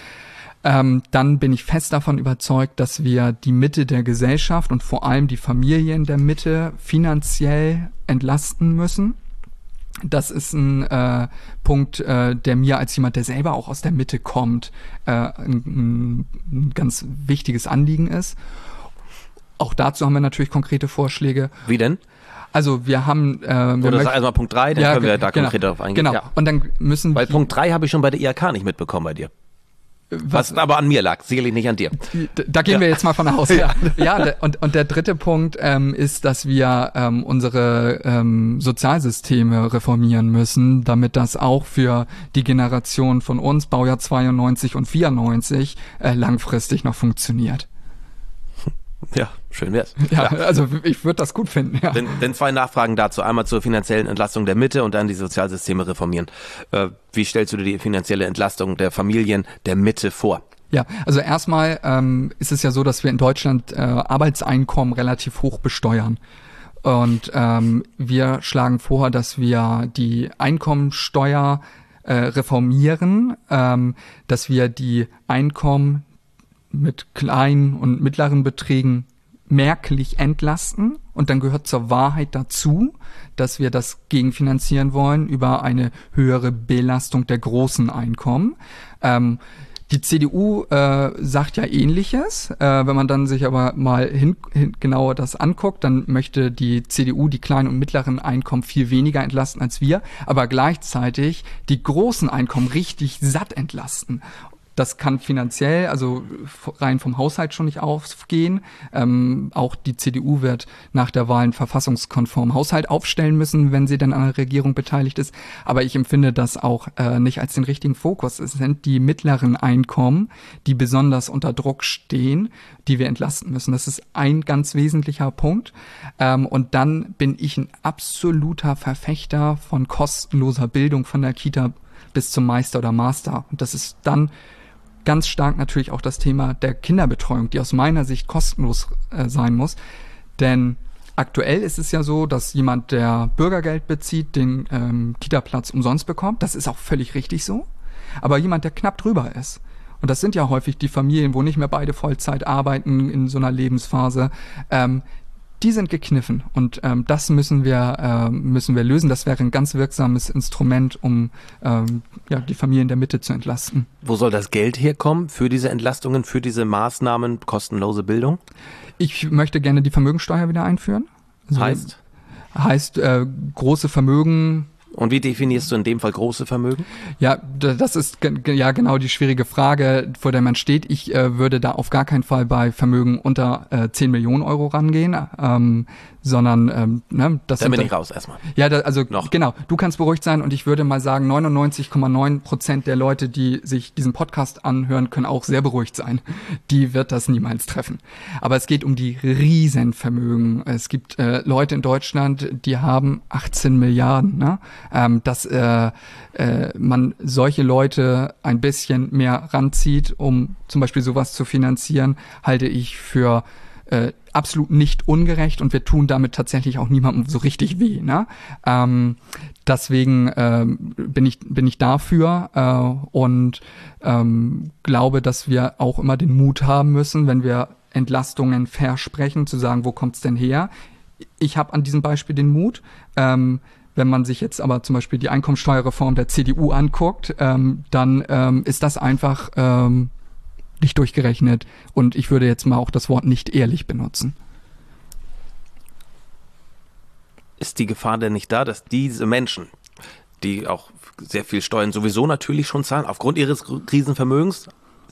S3: Ähm, dann bin ich fest davon überzeugt, dass wir die Mitte der Gesellschaft und vor allem die Familien der Mitte finanziell entlasten müssen. Das ist ein äh, Punkt, äh, der mir als jemand, der selber auch aus der Mitte kommt, äh, ein, ein ganz wichtiges Anliegen ist. Auch dazu haben wir natürlich konkrete Vorschläge.
S2: Wie denn?
S3: Also wir haben... Äh, wir
S2: Oder sag erstmal Punkt drei, dann ja, können wir da genau, konkreter darauf eingehen.
S3: Genau,
S2: ja.
S3: Und dann müssen
S2: Weil Punkt drei habe ich schon bei der I H K nicht mitbekommen bei dir. Was, was aber an mir lag, sicherlich nicht an dir.
S3: Da gehen ja. wir jetzt mal von aus. Ja, ja und, und der dritte Punkt ähm, ist, dass wir ähm, unsere ähm, Sozialsysteme reformieren müssen, damit das auch für die Generation von uns, Baujahr zweiundneunzig und vierundneunzig, äh, langfristig noch funktioniert.
S2: Ja, schön wär's.
S3: Ja, ja. Also ich würde das gut finden. Ja.
S2: Denn, denn zwei Nachfragen dazu. Einmal zur finanziellen Entlastung der Mitte und dann die Sozialsysteme reformieren. Äh, wie stellst du dir die finanzielle Entlastung der Familien der Mitte vor?
S3: Ja, also erstmal ähm, ist es ja so, dass wir in Deutschland äh, Arbeitseinkommen relativ hoch besteuern. Und ähm, wir schlagen vor, dass wir die Einkommensteuer äh, reformieren, ähm, dass wir die Einkommen mit kleinen und mittleren Beträgen merklich entlasten. Und dann gehört zur Wahrheit dazu, dass wir das gegenfinanzieren wollen über eine höhere Belastung der großen Einkommen. Ähm, die C D U äh, sagt ja Ähnliches. Äh, wenn man dann sich aber mal hin, hin, genauer das anguckt, dann möchte die C D U die kleinen und mittleren Einkommen viel weniger entlasten als wir, aber gleichzeitig die großen Einkommen richtig satt entlasten. Das kann finanziell, also rein vom Haushalt schon nicht aufgehen. Ähm, auch die C D U wird nach der Wahl einen verfassungskonformen Haushalt aufstellen müssen, wenn sie dann an der Regierung beteiligt ist. Aber ich empfinde das auch äh, nicht als den richtigen Fokus. Es sind die mittleren Einkommen, die besonders unter Druck stehen, die wir entlasten müssen. Das ist ein ganz wesentlicher Punkt. Ähm, und dann bin ich ein absoluter Verfechter von kostenloser Bildung von der Kita bis zum Meister oder Master. Und das ist dann ganz stark natürlich auch das Thema der Kinderbetreuung, die aus meiner Sicht kostenlos äh, sein muss. Denn aktuell ist es ja so, dass jemand, der Bürgergeld bezieht, den ähm, Kita-Platz umsonst bekommt. Das ist auch völlig richtig so. Aber jemand, der knapp drüber ist, und das sind ja häufig die Familien, wo nicht mehr beide Vollzeit arbeiten in so einer Lebensphase, ähm, die sind gekniffen. Und ähm, das müssen wir äh, müssen wir lösen. Das wäre ein ganz wirksames Instrument, um ähm, ja, die Familien der Mitte zu entlasten.
S2: Wo soll das Geld herkommen für diese Entlastungen, für diese Maßnahmen, kostenlose Bildung?
S3: Ich möchte gerne die Vermögensteuer wieder einführen. Also
S2: heißt?
S3: Heißt, äh, große Vermögen.
S2: Und wie definierst du in dem Fall große Vermögen?
S3: Ja, das ist ge- ja genau die schwierige Frage, vor der man steht. Ich äh, würde da auf gar keinen Fall bei Vermögen unter äh, zehn Millionen Euro rangehen, ähm, sondern ähm, ne, das
S2: da
S3: sind
S2: bin
S3: dann,
S2: ich raus erstmal.
S3: Ja, da, also
S2: Noch.
S3: Genau, du kannst beruhigt sein und ich würde mal sagen, neunundneunzig Komma neun Prozent der Leute, die sich diesen Podcast anhören, können auch sehr beruhigt sein. Die wird das niemals treffen. Aber es geht um die Riesenvermögen. Es gibt äh, Leute in Deutschland, die haben achtzehn Milliarden. Ne? Ähm, dass äh, äh, man solche Leute ein bisschen mehr ranzieht, um zum Beispiel sowas zu finanzieren, halte ich für äh, absolut nicht ungerecht und wir tun damit tatsächlich auch niemandem so richtig weh. Ne? Ähm, deswegen ähm, bin ich bin ich dafür äh, und ähm, glaube, dass wir auch immer den Mut haben müssen, wenn wir Entlastungen versprechen, zu sagen, wo kommt's denn her? Ich habe an diesem Beispiel den Mut. Ähm, Wenn man sich jetzt aber zum Beispiel die Einkommensteuerreform der C D U anguckt, ähm, dann ähm, ist das einfach ähm, nicht durchgerechnet. Und ich würde jetzt mal auch das Wort nicht ehrlich benutzen.
S2: Ist die Gefahr denn nicht da, dass diese Menschen, die auch sehr viel Steuern sowieso natürlich schon zahlen, aufgrund ihres Riesenvermögens,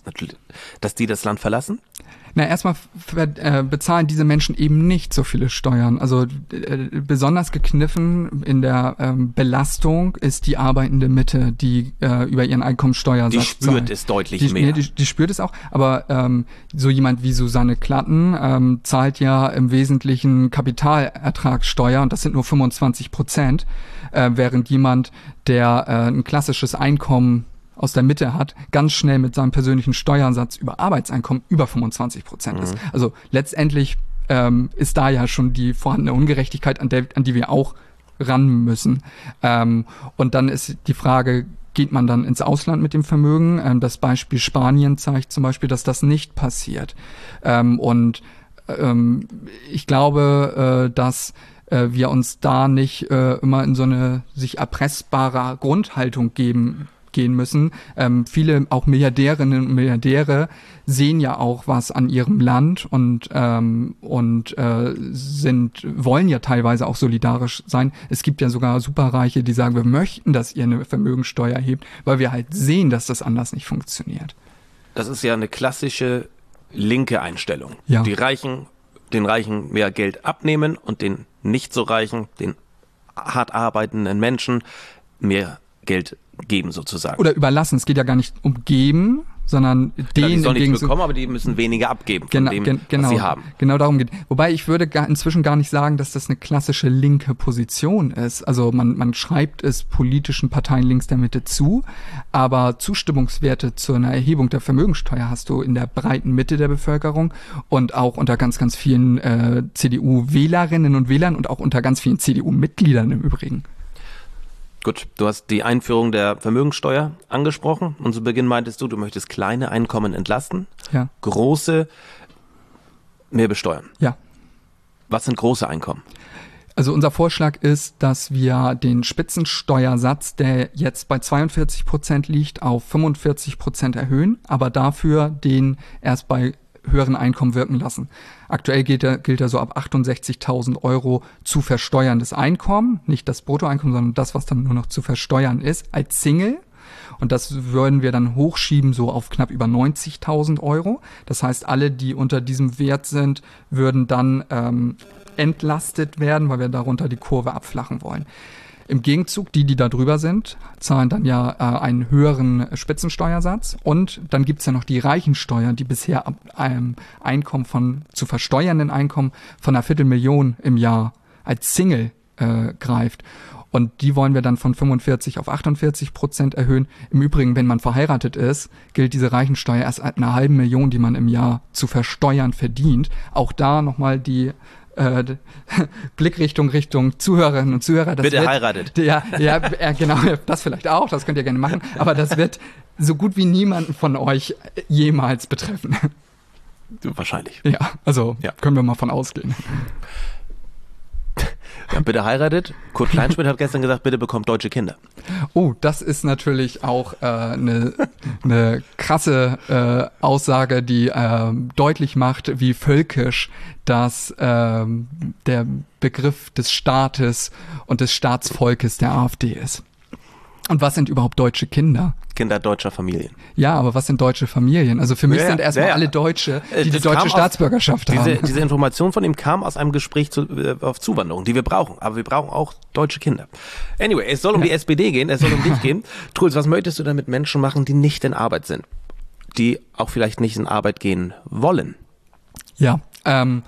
S2: dass die das Land verlassen?
S3: Na, erstmal äh, bezahlen diese Menschen eben nicht so viele Steuern. Also äh, besonders gekniffen in der ähm, Belastung ist die arbeitende Mitte, die äh, über ihren Einkommensteuersatz
S2: Die spürt
S3: zahlt.
S2: es deutlich
S3: die,
S2: mehr.
S3: Nee, die, die spürt es auch, aber ähm, so jemand wie Susanne Klatten ähm, zahlt ja im Wesentlichen Kapitalertragssteuer und das sind nur fünfundzwanzig Prozent, äh, während jemand, der äh, ein klassisches Einkommen aus der Mitte hat, ganz schnell mit seinem persönlichen Steuersatz über Arbeitseinkommen über fünfundzwanzig Prozent ist. Also letztendlich ähm, ist da ja schon die vorhandene Ungerechtigkeit, an, der, an die wir auch ran müssen. Ähm, und dann ist die Frage, geht man dann ins Ausland mit dem Vermögen? Ähm, das Beispiel Spanien zeigt zum Beispiel, dass das nicht passiert. Ähm, und ähm, ich glaube, äh, dass äh, wir uns da nicht äh, immer in so eine sich erpressbare Grundhaltung geben gehen müssen. Ähm, viele auch Milliardärinnen und Milliardäre sehen ja auch was an ihrem Land und ähm, und äh, sind wollen ja teilweise auch solidarisch sein. Es gibt ja sogar Superreiche, die sagen, wir möchten, dass ihr eine Vermögensteuer erhebt, weil wir halt sehen, dass das anders nicht funktioniert.
S2: Das ist ja eine klassische linke Einstellung.
S3: Ja.
S2: Die Reichen, den Reichen mehr Geld abnehmen und den nicht so Reichen, den hart arbeitenden Menschen mehr Geld geben sozusagen.
S3: Oder überlassen. Es geht ja gar nicht um geben, sondern
S2: Genau,
S3: denen
S2: die sollen nichts
S3: entgegen-
S2: bekommen, aber die müssen weniger abgeben von
S3: Genau,
S2: dem,
S3: gen- genau,
S2: was sie haben.
S3: genau darum geht. Wobei ich würde gar, inzwischen gar nicht sagen, dass das eine klassische linke Position ist. Also man, man schreibt es politischen Parteien links der Mitte zu, aber Zustimmungswerte zu einer Erhebung der Vermögensteuer hast du in der breiten Mitte der Bevölkerung und auch unter ganz, ganz vielen äh, C D U-Wählerinnen und Wählern und auch unter ganz vielen C D U-Mitgliedern im Übrigen.
S2: Gut, du hast die Einführung der Vermögensteuer angesprochen und zu Beginn meintest du, du möchtest kleine Einkommen entlasten,
S3: Ja,
S2: große mehr besteuern.
S3: ja.
S2: Was sind große Einkommen?
S3: Also unser Vorschlag ist, dass wir den Spitzensteuersatz, der jetzt bei zweiundvierzig Prozent liegt, auf fünfundvierzig Prozent erhöhen, aber dafür den erst bei höheren Einkommen wirken lassen. Aktuell gilt er, gilt er so ab achtundsechzigtausend Euro zu versteuerndes Einkommen, nicht das Bruttoeinkommen, sondern das, was dann nur noch zu versteuern ist, als Single. Und das würden wir dann hochschieben so auf knapp über neunzigtausend Euro. Das heißt, alle, die unter diesem Wert sind, würden dann ähm, entlastet werden, weil wir darunter die Kurve abflachen wollen. Im Gegenzug, die, die da drüber sind, zahlen dann ja äh, einen höheren Spitzensteuersatz. Und dann gibt's ja noch die Reichensteuer, die bisher ab einem Einkommen von, zu versteuernden Einkommen von einer Viertelmillion im Jahr als Single äh, greift. Und die wollen wir dann von fünfundvierzig auf achtundvierzig Prozent erhöhen. Im Übrigen, wenn man verheiratet ist, gilt diese Reichensteuer erst ab einer halben Million, die man im Jahr zu versteuern verdient. Auch da nochmal die Äh, Blickrichtung Richtung Zuhörerinnen und Zuhörer. Das
S2: Bitte
S3: wird,
S2: heiratet.
S3: Ja, ja, ja, genau, das vielleicht auch, das könnt ihr gerne machen, aber das wird so gut wie niemanden von euch jemals betreffen.
S2: Wahrscheinlich.
S3: Ja, also
S2: ja.
S3: Können wir mal von ausgehen.
S2: Ja, bitte heiratet. Kurt Kleinschmidt hat gestern gesagt, bitte bekommt deutsche Kinder.
S3: Oh, das ist natürlich auch eine äh, ne krasse äh, Aussage, die äh, deutlich macht, wie völkisch das äh, der Begriff des Staates und des Staatsvolkes der AfD ist. Und was sind überhaupt deutsche Kinder?
S2: Kinder deutscher Familien.
S3: Ja, aber was sind deutsche Familien? Also für mich
S2: ja,
S3: sind erstmal
S2: ja, ja.
S3: alle Deutsche, die
S2: das
S3: die deutsche Staatsbürgerschaft
S2: aus,
S3: haben.
S2: Diese, diese Information von ihm kam aus einem Gespräch zu, äh, auf Zuwanderung, die wir brauchen. Aber wir brauchen auch deutsche Kinder. Anyway, es soll um ja. die S P D gehen, es soll um dich gehen. Truls, was möchtest du denn mit Menschen machen, die nicht in Arbeit sind? Die auch vielleicht nicht in Arbeit gehen wollen?
S3: Ja, ähm.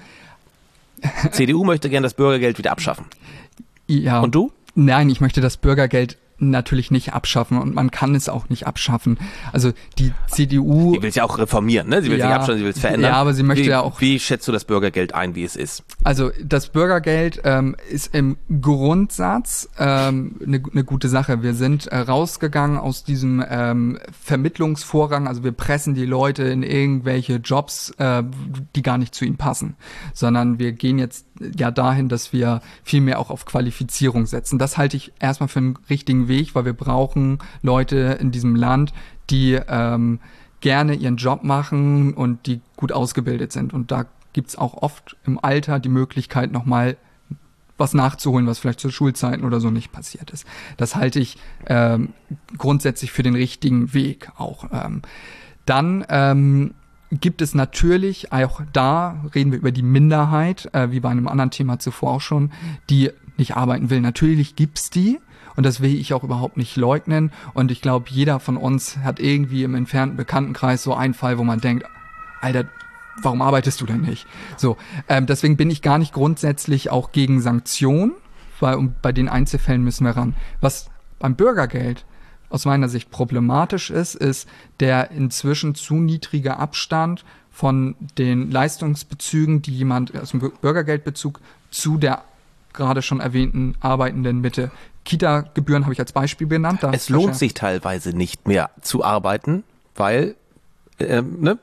S2: C D U möchte gerne das Bürgergeld wieder abschaffen.
S3: Ja.
S2: Und du?
S3: Nein, ich möchte das Bürgergeld natürlich nicht abschaffen und man kann es auch nicht abschaffen. Also die C D U...
S2: Sie will es ja auch reformieren, ne? Sie will es
S3: ja,
S2: nicht abschaffen, sie will es verändern.
S3: Ja, aber sie möchte
S2: wie,
S3: ja auch...
S2: Wie schätzt du das Bürgergeld ein, wie es ist?
S3: Also das Bürgergeld ähm, ist im Grundsatz eine ähm, ne, ne gute Sache. Wir sind äh, rausgegangen aus diesem ähm, Vermittlungsvorrang, also wir pressen die Leute in irgendwelche Jobs, äh, die gar nicht zu ihnen passen, sondern wir gehen jetzt ja dahin, dass wir viel mehr auch auf Qualifizierung setzen. Das halte ich erstmal für einen richtigen Weg, weil wir brauchen Leute in diesem Land, die ähm, gerne ihren Job machen und die gut ausgebildet sind. Und da gibt's auch oft im Alter die Möglichkeit, nochmal was nachzuholen, was vielleicht zu Schulzeiten oder so nicht passiert ist. Das halte ich ähm, grundsätzlich für den richtigen Weg auch. Ähm, dann ähm, gibt es natürlich, auch da reden wir über die Minderheit, äh, wie bei einem anderen Thema zuvor auch schon, die nicht arbeiten will. Natürlich gibt's die und das will ich auch überhaupt nicht leugnen und ich glaube, jeder von uns hat irgendwie im entfernten Bekanntenkreis so einen Fall, wo man denkt, Alter, warum arbeitest du denn nicht? So, ähm, deswegen bin ich gar nicht grundsätzlich auch gegen Sanktionen, weil um, bei den Einzelfällen müssen wir ran. Was beim Bürgergeld aus meiner Sicht problematisch ist, ist der inzwischen zu niedrige Abstand von den Leistungsbezügen, die jemand aus dem Bürgergeldbezug zu der gerade schon erwähnten arbeitenden Mitte. Kita-Gebühren habe ich als Beispiel genannt. Da
S2: es lohnt sich teilweise nicht mehr zu arbeiten, weil, ähm, ne,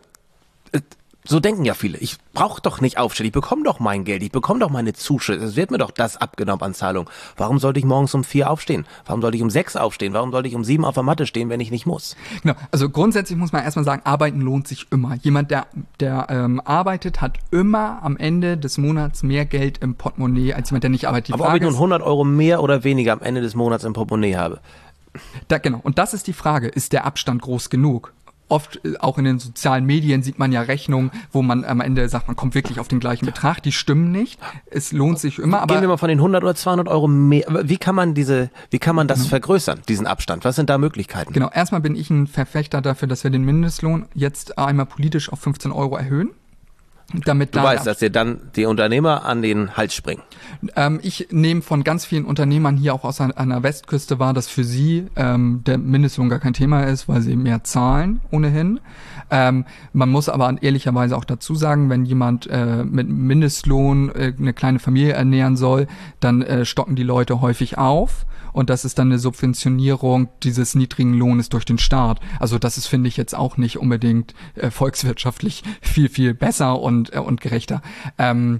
S2: so denken ja viele. Ich brauche doch nicht aufstehen, ich bekomme doch mein Geld, ich bekomme doch meine Zuschüsse, es wird mir doch das abgenommen an Zahlung. Warum sollte ich morgens um vier aufstehen? Warum sollte ich um sechs aufstehen? Warum sollte ich um sieben auf der Matte stehen, wenn ich nicht muss?
S3: Genau, also grundsätzlich muss man erstmal sagen, arbeiten lohnt sich immer. Jemand, der, der ähm, arbeitet, hat immer am Ende des Monats mehr Geld im Portemonnaie, als jemand, der nicht arbeitet. Die
S2: Aber
S3: Frage
S2: ob ich nun
S3: ist,
S2: hundert Euro mehr oder weniger am Ende des Monats im Portemonnaie habe?
S3: Da, genau, und das ist die Frage, ist der Abstand groß genug? Oft, auch in den sozialen Medien, sieht man ja Rechnungen, wo man am Ende sagt, man kommt wirklich auf den gleichen Betrag. Die stimmen nicht. Es lohnt sich immer. Aber
S2: gehen wir mal von den hundert oder zweihundert Euro mehr. Wie kann man diese, wie kann man das genau. vergrößern, diesen Abstand? Was sind da Möglichkeiten?
S3: Genau. Erstmal bin ich ein Verfechter dafür, dass wir den Mindestlohn jetzt einmal politisch auf fünfzehn Euro erhöhen. Damit
S2: du weißt, dass dir dann die Unternehmer an den Hals springen.
S3: Ähm, ich nehme von ganz vielen Unternehmern hier auch aus einer Westküste wahr, dass für sie ähm, der Mindestlohn gar kein Thema ist, weil sie mehr zahlen ohnehin. Ähm, man muss aber ehrlicherweise auch dazu sagen, wenn jemand äh, mit Mindestlohn äh, eine kleine Familie ernähren soll, dann äh, stocken die Leute häufig auf. Und das ist dann eine Subventionierung dieses niedrigen Lohnes durch den Staat. Also das ist, finde ich, jetzt auch nicht unbedingt äh, volkswirtschaftlich viel, viel besser und, äh, und gerechter. Ähm,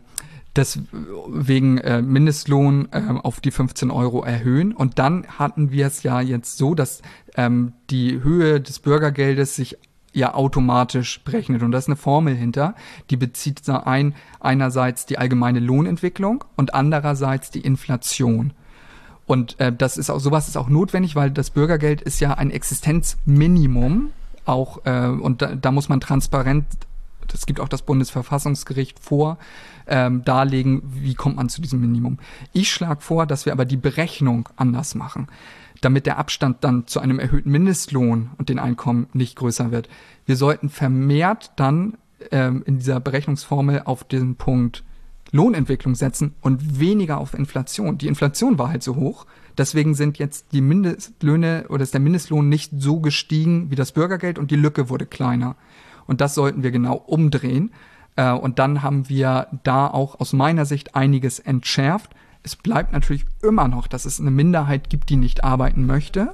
S3: deswegen äh, Mindestlohn äh, auf die fünfzehn Euro erhöhen. Und dann hatten wir es ja jetzt so, dass ähm, die Höhe des Bürgergeldes sich ja automatisch berechnet. Und da ist eine Formel hinter, die bezieht ein, einerseits die allgemeine Lohnentwicklung und andererseits die Inflation. Und äh, das ist auch, sowas ist auch notwendig, weil das Bürgergeld ist ja ein Existenzminimum auch, äh, und da, da muss man transparent, das gibt auch das Bundesverfassungsgericht vor, ähm, darlegen, wie kommt man zu diesem Minimum. Ich schlage vor, dass wir aber die Berechnung anders machen, damit der Abstand dann zu einem erhöhten Mindestlohn und den Einkommen nicht größer wird. Wir sollten vermehrt dann ähm, in dieser Berechnungsformel auf den Punkt Lohnentwicklung setzen und weniger auf Inflation. Die Inflation war halt so hoch, deswegen sind jetzt die Mindestlöhne oder ist der Mindestlohn nicht so gestiegen wie das Bürgergeld und die Lücke wurde kleiner. Und das sollten wir genau umdrehen. Äh, und dann haben wir da auch aus meiner Sicht einiges entschärft. Es bleibt natürlich immer noch, dass es eine Minderheit gibt, die nicht arbeiten möchte.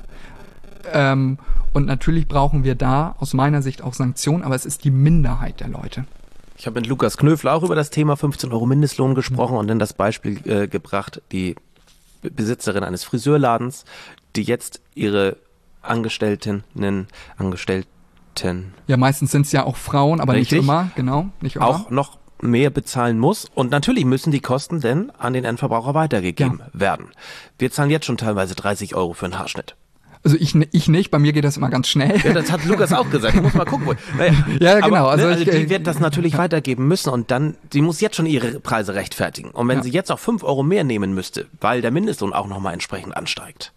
S3: Ähm, und natürlich brauchen wir da aus meiner Sicht auch Sanktionen, aber es ist die Minderheit der Leute.
S2: Ich habe mit Lukas Knöfler auch über das Thema fünfzehn Euro Mindestlohn gesprochen mhm. und dann das Beispiel äh, gebracht, die Besitzerin eines Friseurladens, die jetzt ihre Angestellten, Angestellten...
S3: Ja, meistens sind es ja auch Frauen, aber
S2: richtig,
S3: nicht immer, genau. Nicht immer.
S2: Auch noch mehr bezahlen muss. Und natürlich müssen die Kosten denn an den Endverbraucher weitergegeben ja. werden. Wir zahlen jetzt schon teilweise dreißig Euro für einen Haarschnitt.
S3: Also ich, ich nicht, bei mir geht das immer ganz schnell.
S2: Ja, das hat Lukas auch gesagt. Ich muss mal gucken. Naja,
S3: ja, genau.
S2: Aber,
S3: also,
S2: ne, also
S3: ich,
S2: die wird das natürlich weitergeben müssen und dann, die muss jetzt schon ihre Preise rechtfertigen. Und wenn ja. sie jetzt auch fünf Euro mehr nehmen müsste, weil der Mindestlohn auch nochmal entsprechend ansteigt,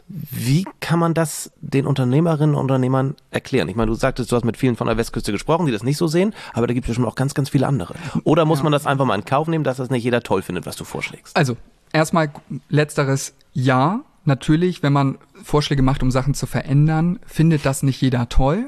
S2: wie kann man das den Unternehmerinnen und Unternehmern erklären? Ich meine, du sagtest, du hast mit vielen von der Westküste gesprochen, die das nicht so sehen, aber da gibt es bestimmt auch ganz, ganz viele andere. Oder muss ja. man das einfach mal in Kauf nehmen, dass das nicht jeder toll findet, was du vorschlägst?
S3: Also, erstmal letzteres Ja. Natürlich, wenn man Vorschläge macht, um Sachen zu verändern, findet das nicht jeder toll.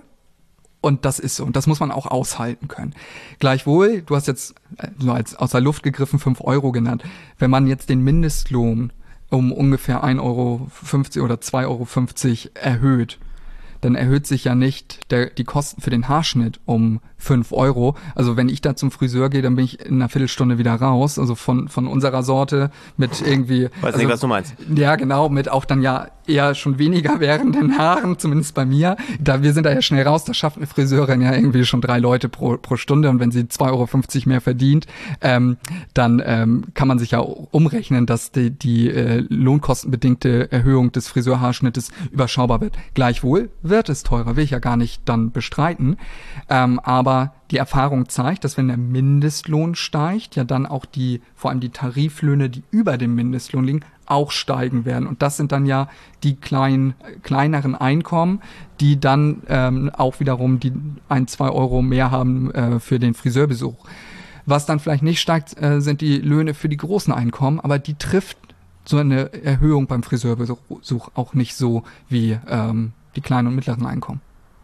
S3: Und das ist so. Und das muss man auch aushalten können. Gleichwohl, du hast jetzt so als aus der Luft gegriffen fünf Euro genannt. Wenn man jetzt den Mindestlohn um ungefähr ein Euro fünfzig oder zwei Euro fünfzig erhöht, dann erhöht sich ja nicht der, die Kosten für den Haarschnitt um fünf Euro. Also wenn ich da zum Friseur gehe, dann bin ich in einer Viertelstunde wieder raus. Also von von unserer Sorte mit irgendwie...
S2: Weiß
S3: also,
S2: nicht, was du meinst.
S3: Ja, genau, mit auch dann ja eher schon weniger währenden Haaren, zumindest bei mir. Da wir sind da ja schnell raus, da schafft eine Friseurin ja irgendwie schon drei Leute pro pro Stunde und wenn sie zwei Euro fünfzig mehr verdient, ähm, dann ähm, kann man sich ja umrechnen, dass die, die äh, lohnkostenbedingte Erhöhung des Friseurhaarschnittes überschaubar wird. Gleichwohl wird es teurer, will ich ja gar nicht dann bestreiten, ähm, aber die Erfahrung zeigt, dass wenn der Mindestlohn steigt, ja dann auch die, vor allem die Tariflöhne, die über dem Mindestlohn liegen, auch steigen werden. Und das sind dann ja die kleinen, kleineren Einkommen, die dann ähm, auch wiederum die ein, zwei Euro mehr haben äh, für den Friseurbesuch. Was dann vielleicht nicht steigt, äh, sind die Löhne für die großen Einkommen, aber die trifft so eine Erhöhung beim Friseurbesuch auch nicht so wie ähm, die kleinen und mittleren Einkommen.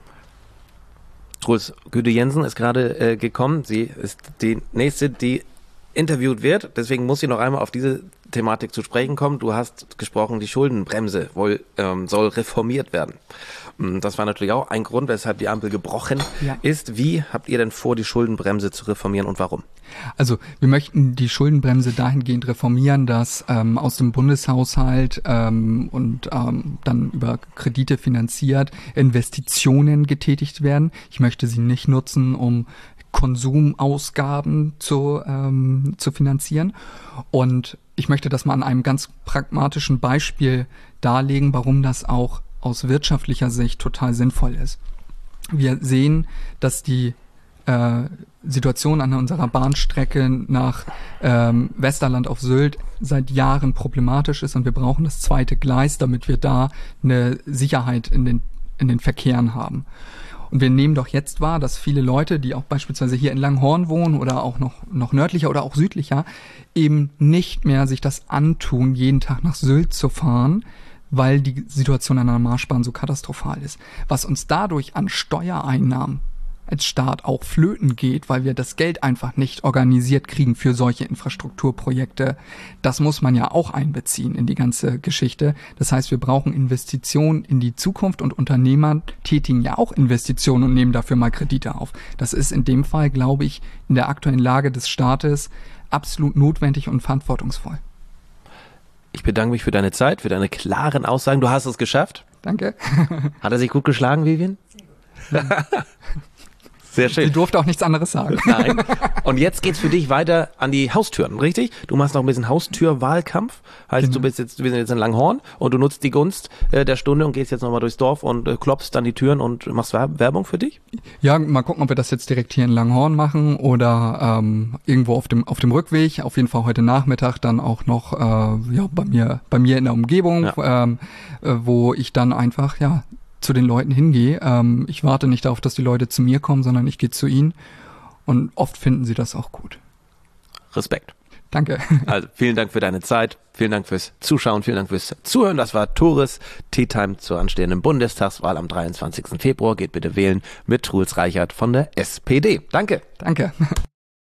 S2: Truls Güde-Jensen ist gerade äh, gekommen. Sie ist die nächste, die interviewt wird. Deswegen muss sie noch einmal auf diese Thematik zu sprechen kommen. Du hast gesprochen, die Schuldenbremse wohl, ähm, soll reformiert werden. Das war natürlich auch ein Grund, weshalb die Ampel gebrochen ja. ist. Wie habt ihr denn vor, die Schuldenbremse zu reformieren und warum?
S3: Also wir möchten die Schuldenbremse dahingehend reformieren, dass ähm, aus dem Bundeshaushalt ähm, und ähm, dann über Kredite finanziert Investitionen getätigt werden. Ich möchte sie nicht nutzen, um Konsumausgaben zu, ähm, zu finanzieren. Und ich möchte das mal an einem ganz pragmatischen Beispiel darlegen, warum das auch aus wirtschaftlicher Sicht total sinnvoll ist. Wir sehen, dass die äh, Situation an unserer Bahnstrecke nach ähm, Westerland auf Sylt seit Jahren problematisch ist und wir brauchen das zweite Gleis, damit wir da eine Sicherheit in den, in den Verkehren haben. Und wir nehmen doch jetzt wahr, dass viele Leute, die auch beispielsweise hier in Langhorn wohnen oder auch noch, noch nördlicher oder auch südlicher, eben nicht mehr sich das antun, jeden Tag nach Sylt zu fahren, weil die Situation an der Marschbahn so katastrophal ist. Was uns dadurch an Steuereinnahmen als Staat auch flöten geht, weil wir das Geld einfach nicht organisiert kriegen für solche Infrastrukturprojekte, das muss man ja auch einbeziehen in die ganze Geschichte. Das heißt, wir brauchen Investitionen in die Zukunft und Unternehmer tätigen ja auch Investitionen und nehmen dafür mal Kredite auf. Das ist in dem Fall, glaube ich, in der aktuellen Lage des Staates absolut notwendig und verantwortungsvoll.
S2: Ich bedanke mich für deine Zeit, für deine klaren Aussagen. Du hast es geschafft.
S3: Danke.
S2: Hat er sich gut geschlagen, Vivian? Sehr gut. Sehr Sehr schön.
S3: Sie durfte auch nichts anderes sagen.
S2: Nein. Und jetzt geht's für dich weiter an die Haustüren, richtig? Du machst noch ein bisschen Haustürwahlkampf. Heißt,
S3: Genau.
S2: du bist jetzt, wir sind jetzt in Langhorn und du nutzt die Gunst äh, der Stunde und gehst jetzt nochmal durchs Dorf und äh, klopfst an die Türen und machst Werbung für dich?
S3: Ja, mal gucken, ob wir das jetzt direkt hier in Langhorn machen oder ähm, irgendwo auf dem auf dem Rückweg. Auf jeden Fall heute Nachmittag dann auch noch äh, ja bei mir bei mir in der Umgebung,
S2: Ja.
S3: ähm, äh, wo ich dann einfach ja zu den Leuten hingehe. Ähm, ich warte nicht darauf, dass die Leute zu mir kommen, sondern ich gehe zu ihnen und oft finden sie das auch gut.
S2: Respekt.
S3: Danke.
S2: Also vielen Dank für deine Zeit, vielen Dank fürs Zuschauen, vielen Dank fürs Zuhören. Das war Tores Tea Time zur anstehenden Bundestagswahl am dreiundzwanzigsten Februar. Geht bitte wählen mit Truls Reichert von der S P D. Danke.
S3: Danke.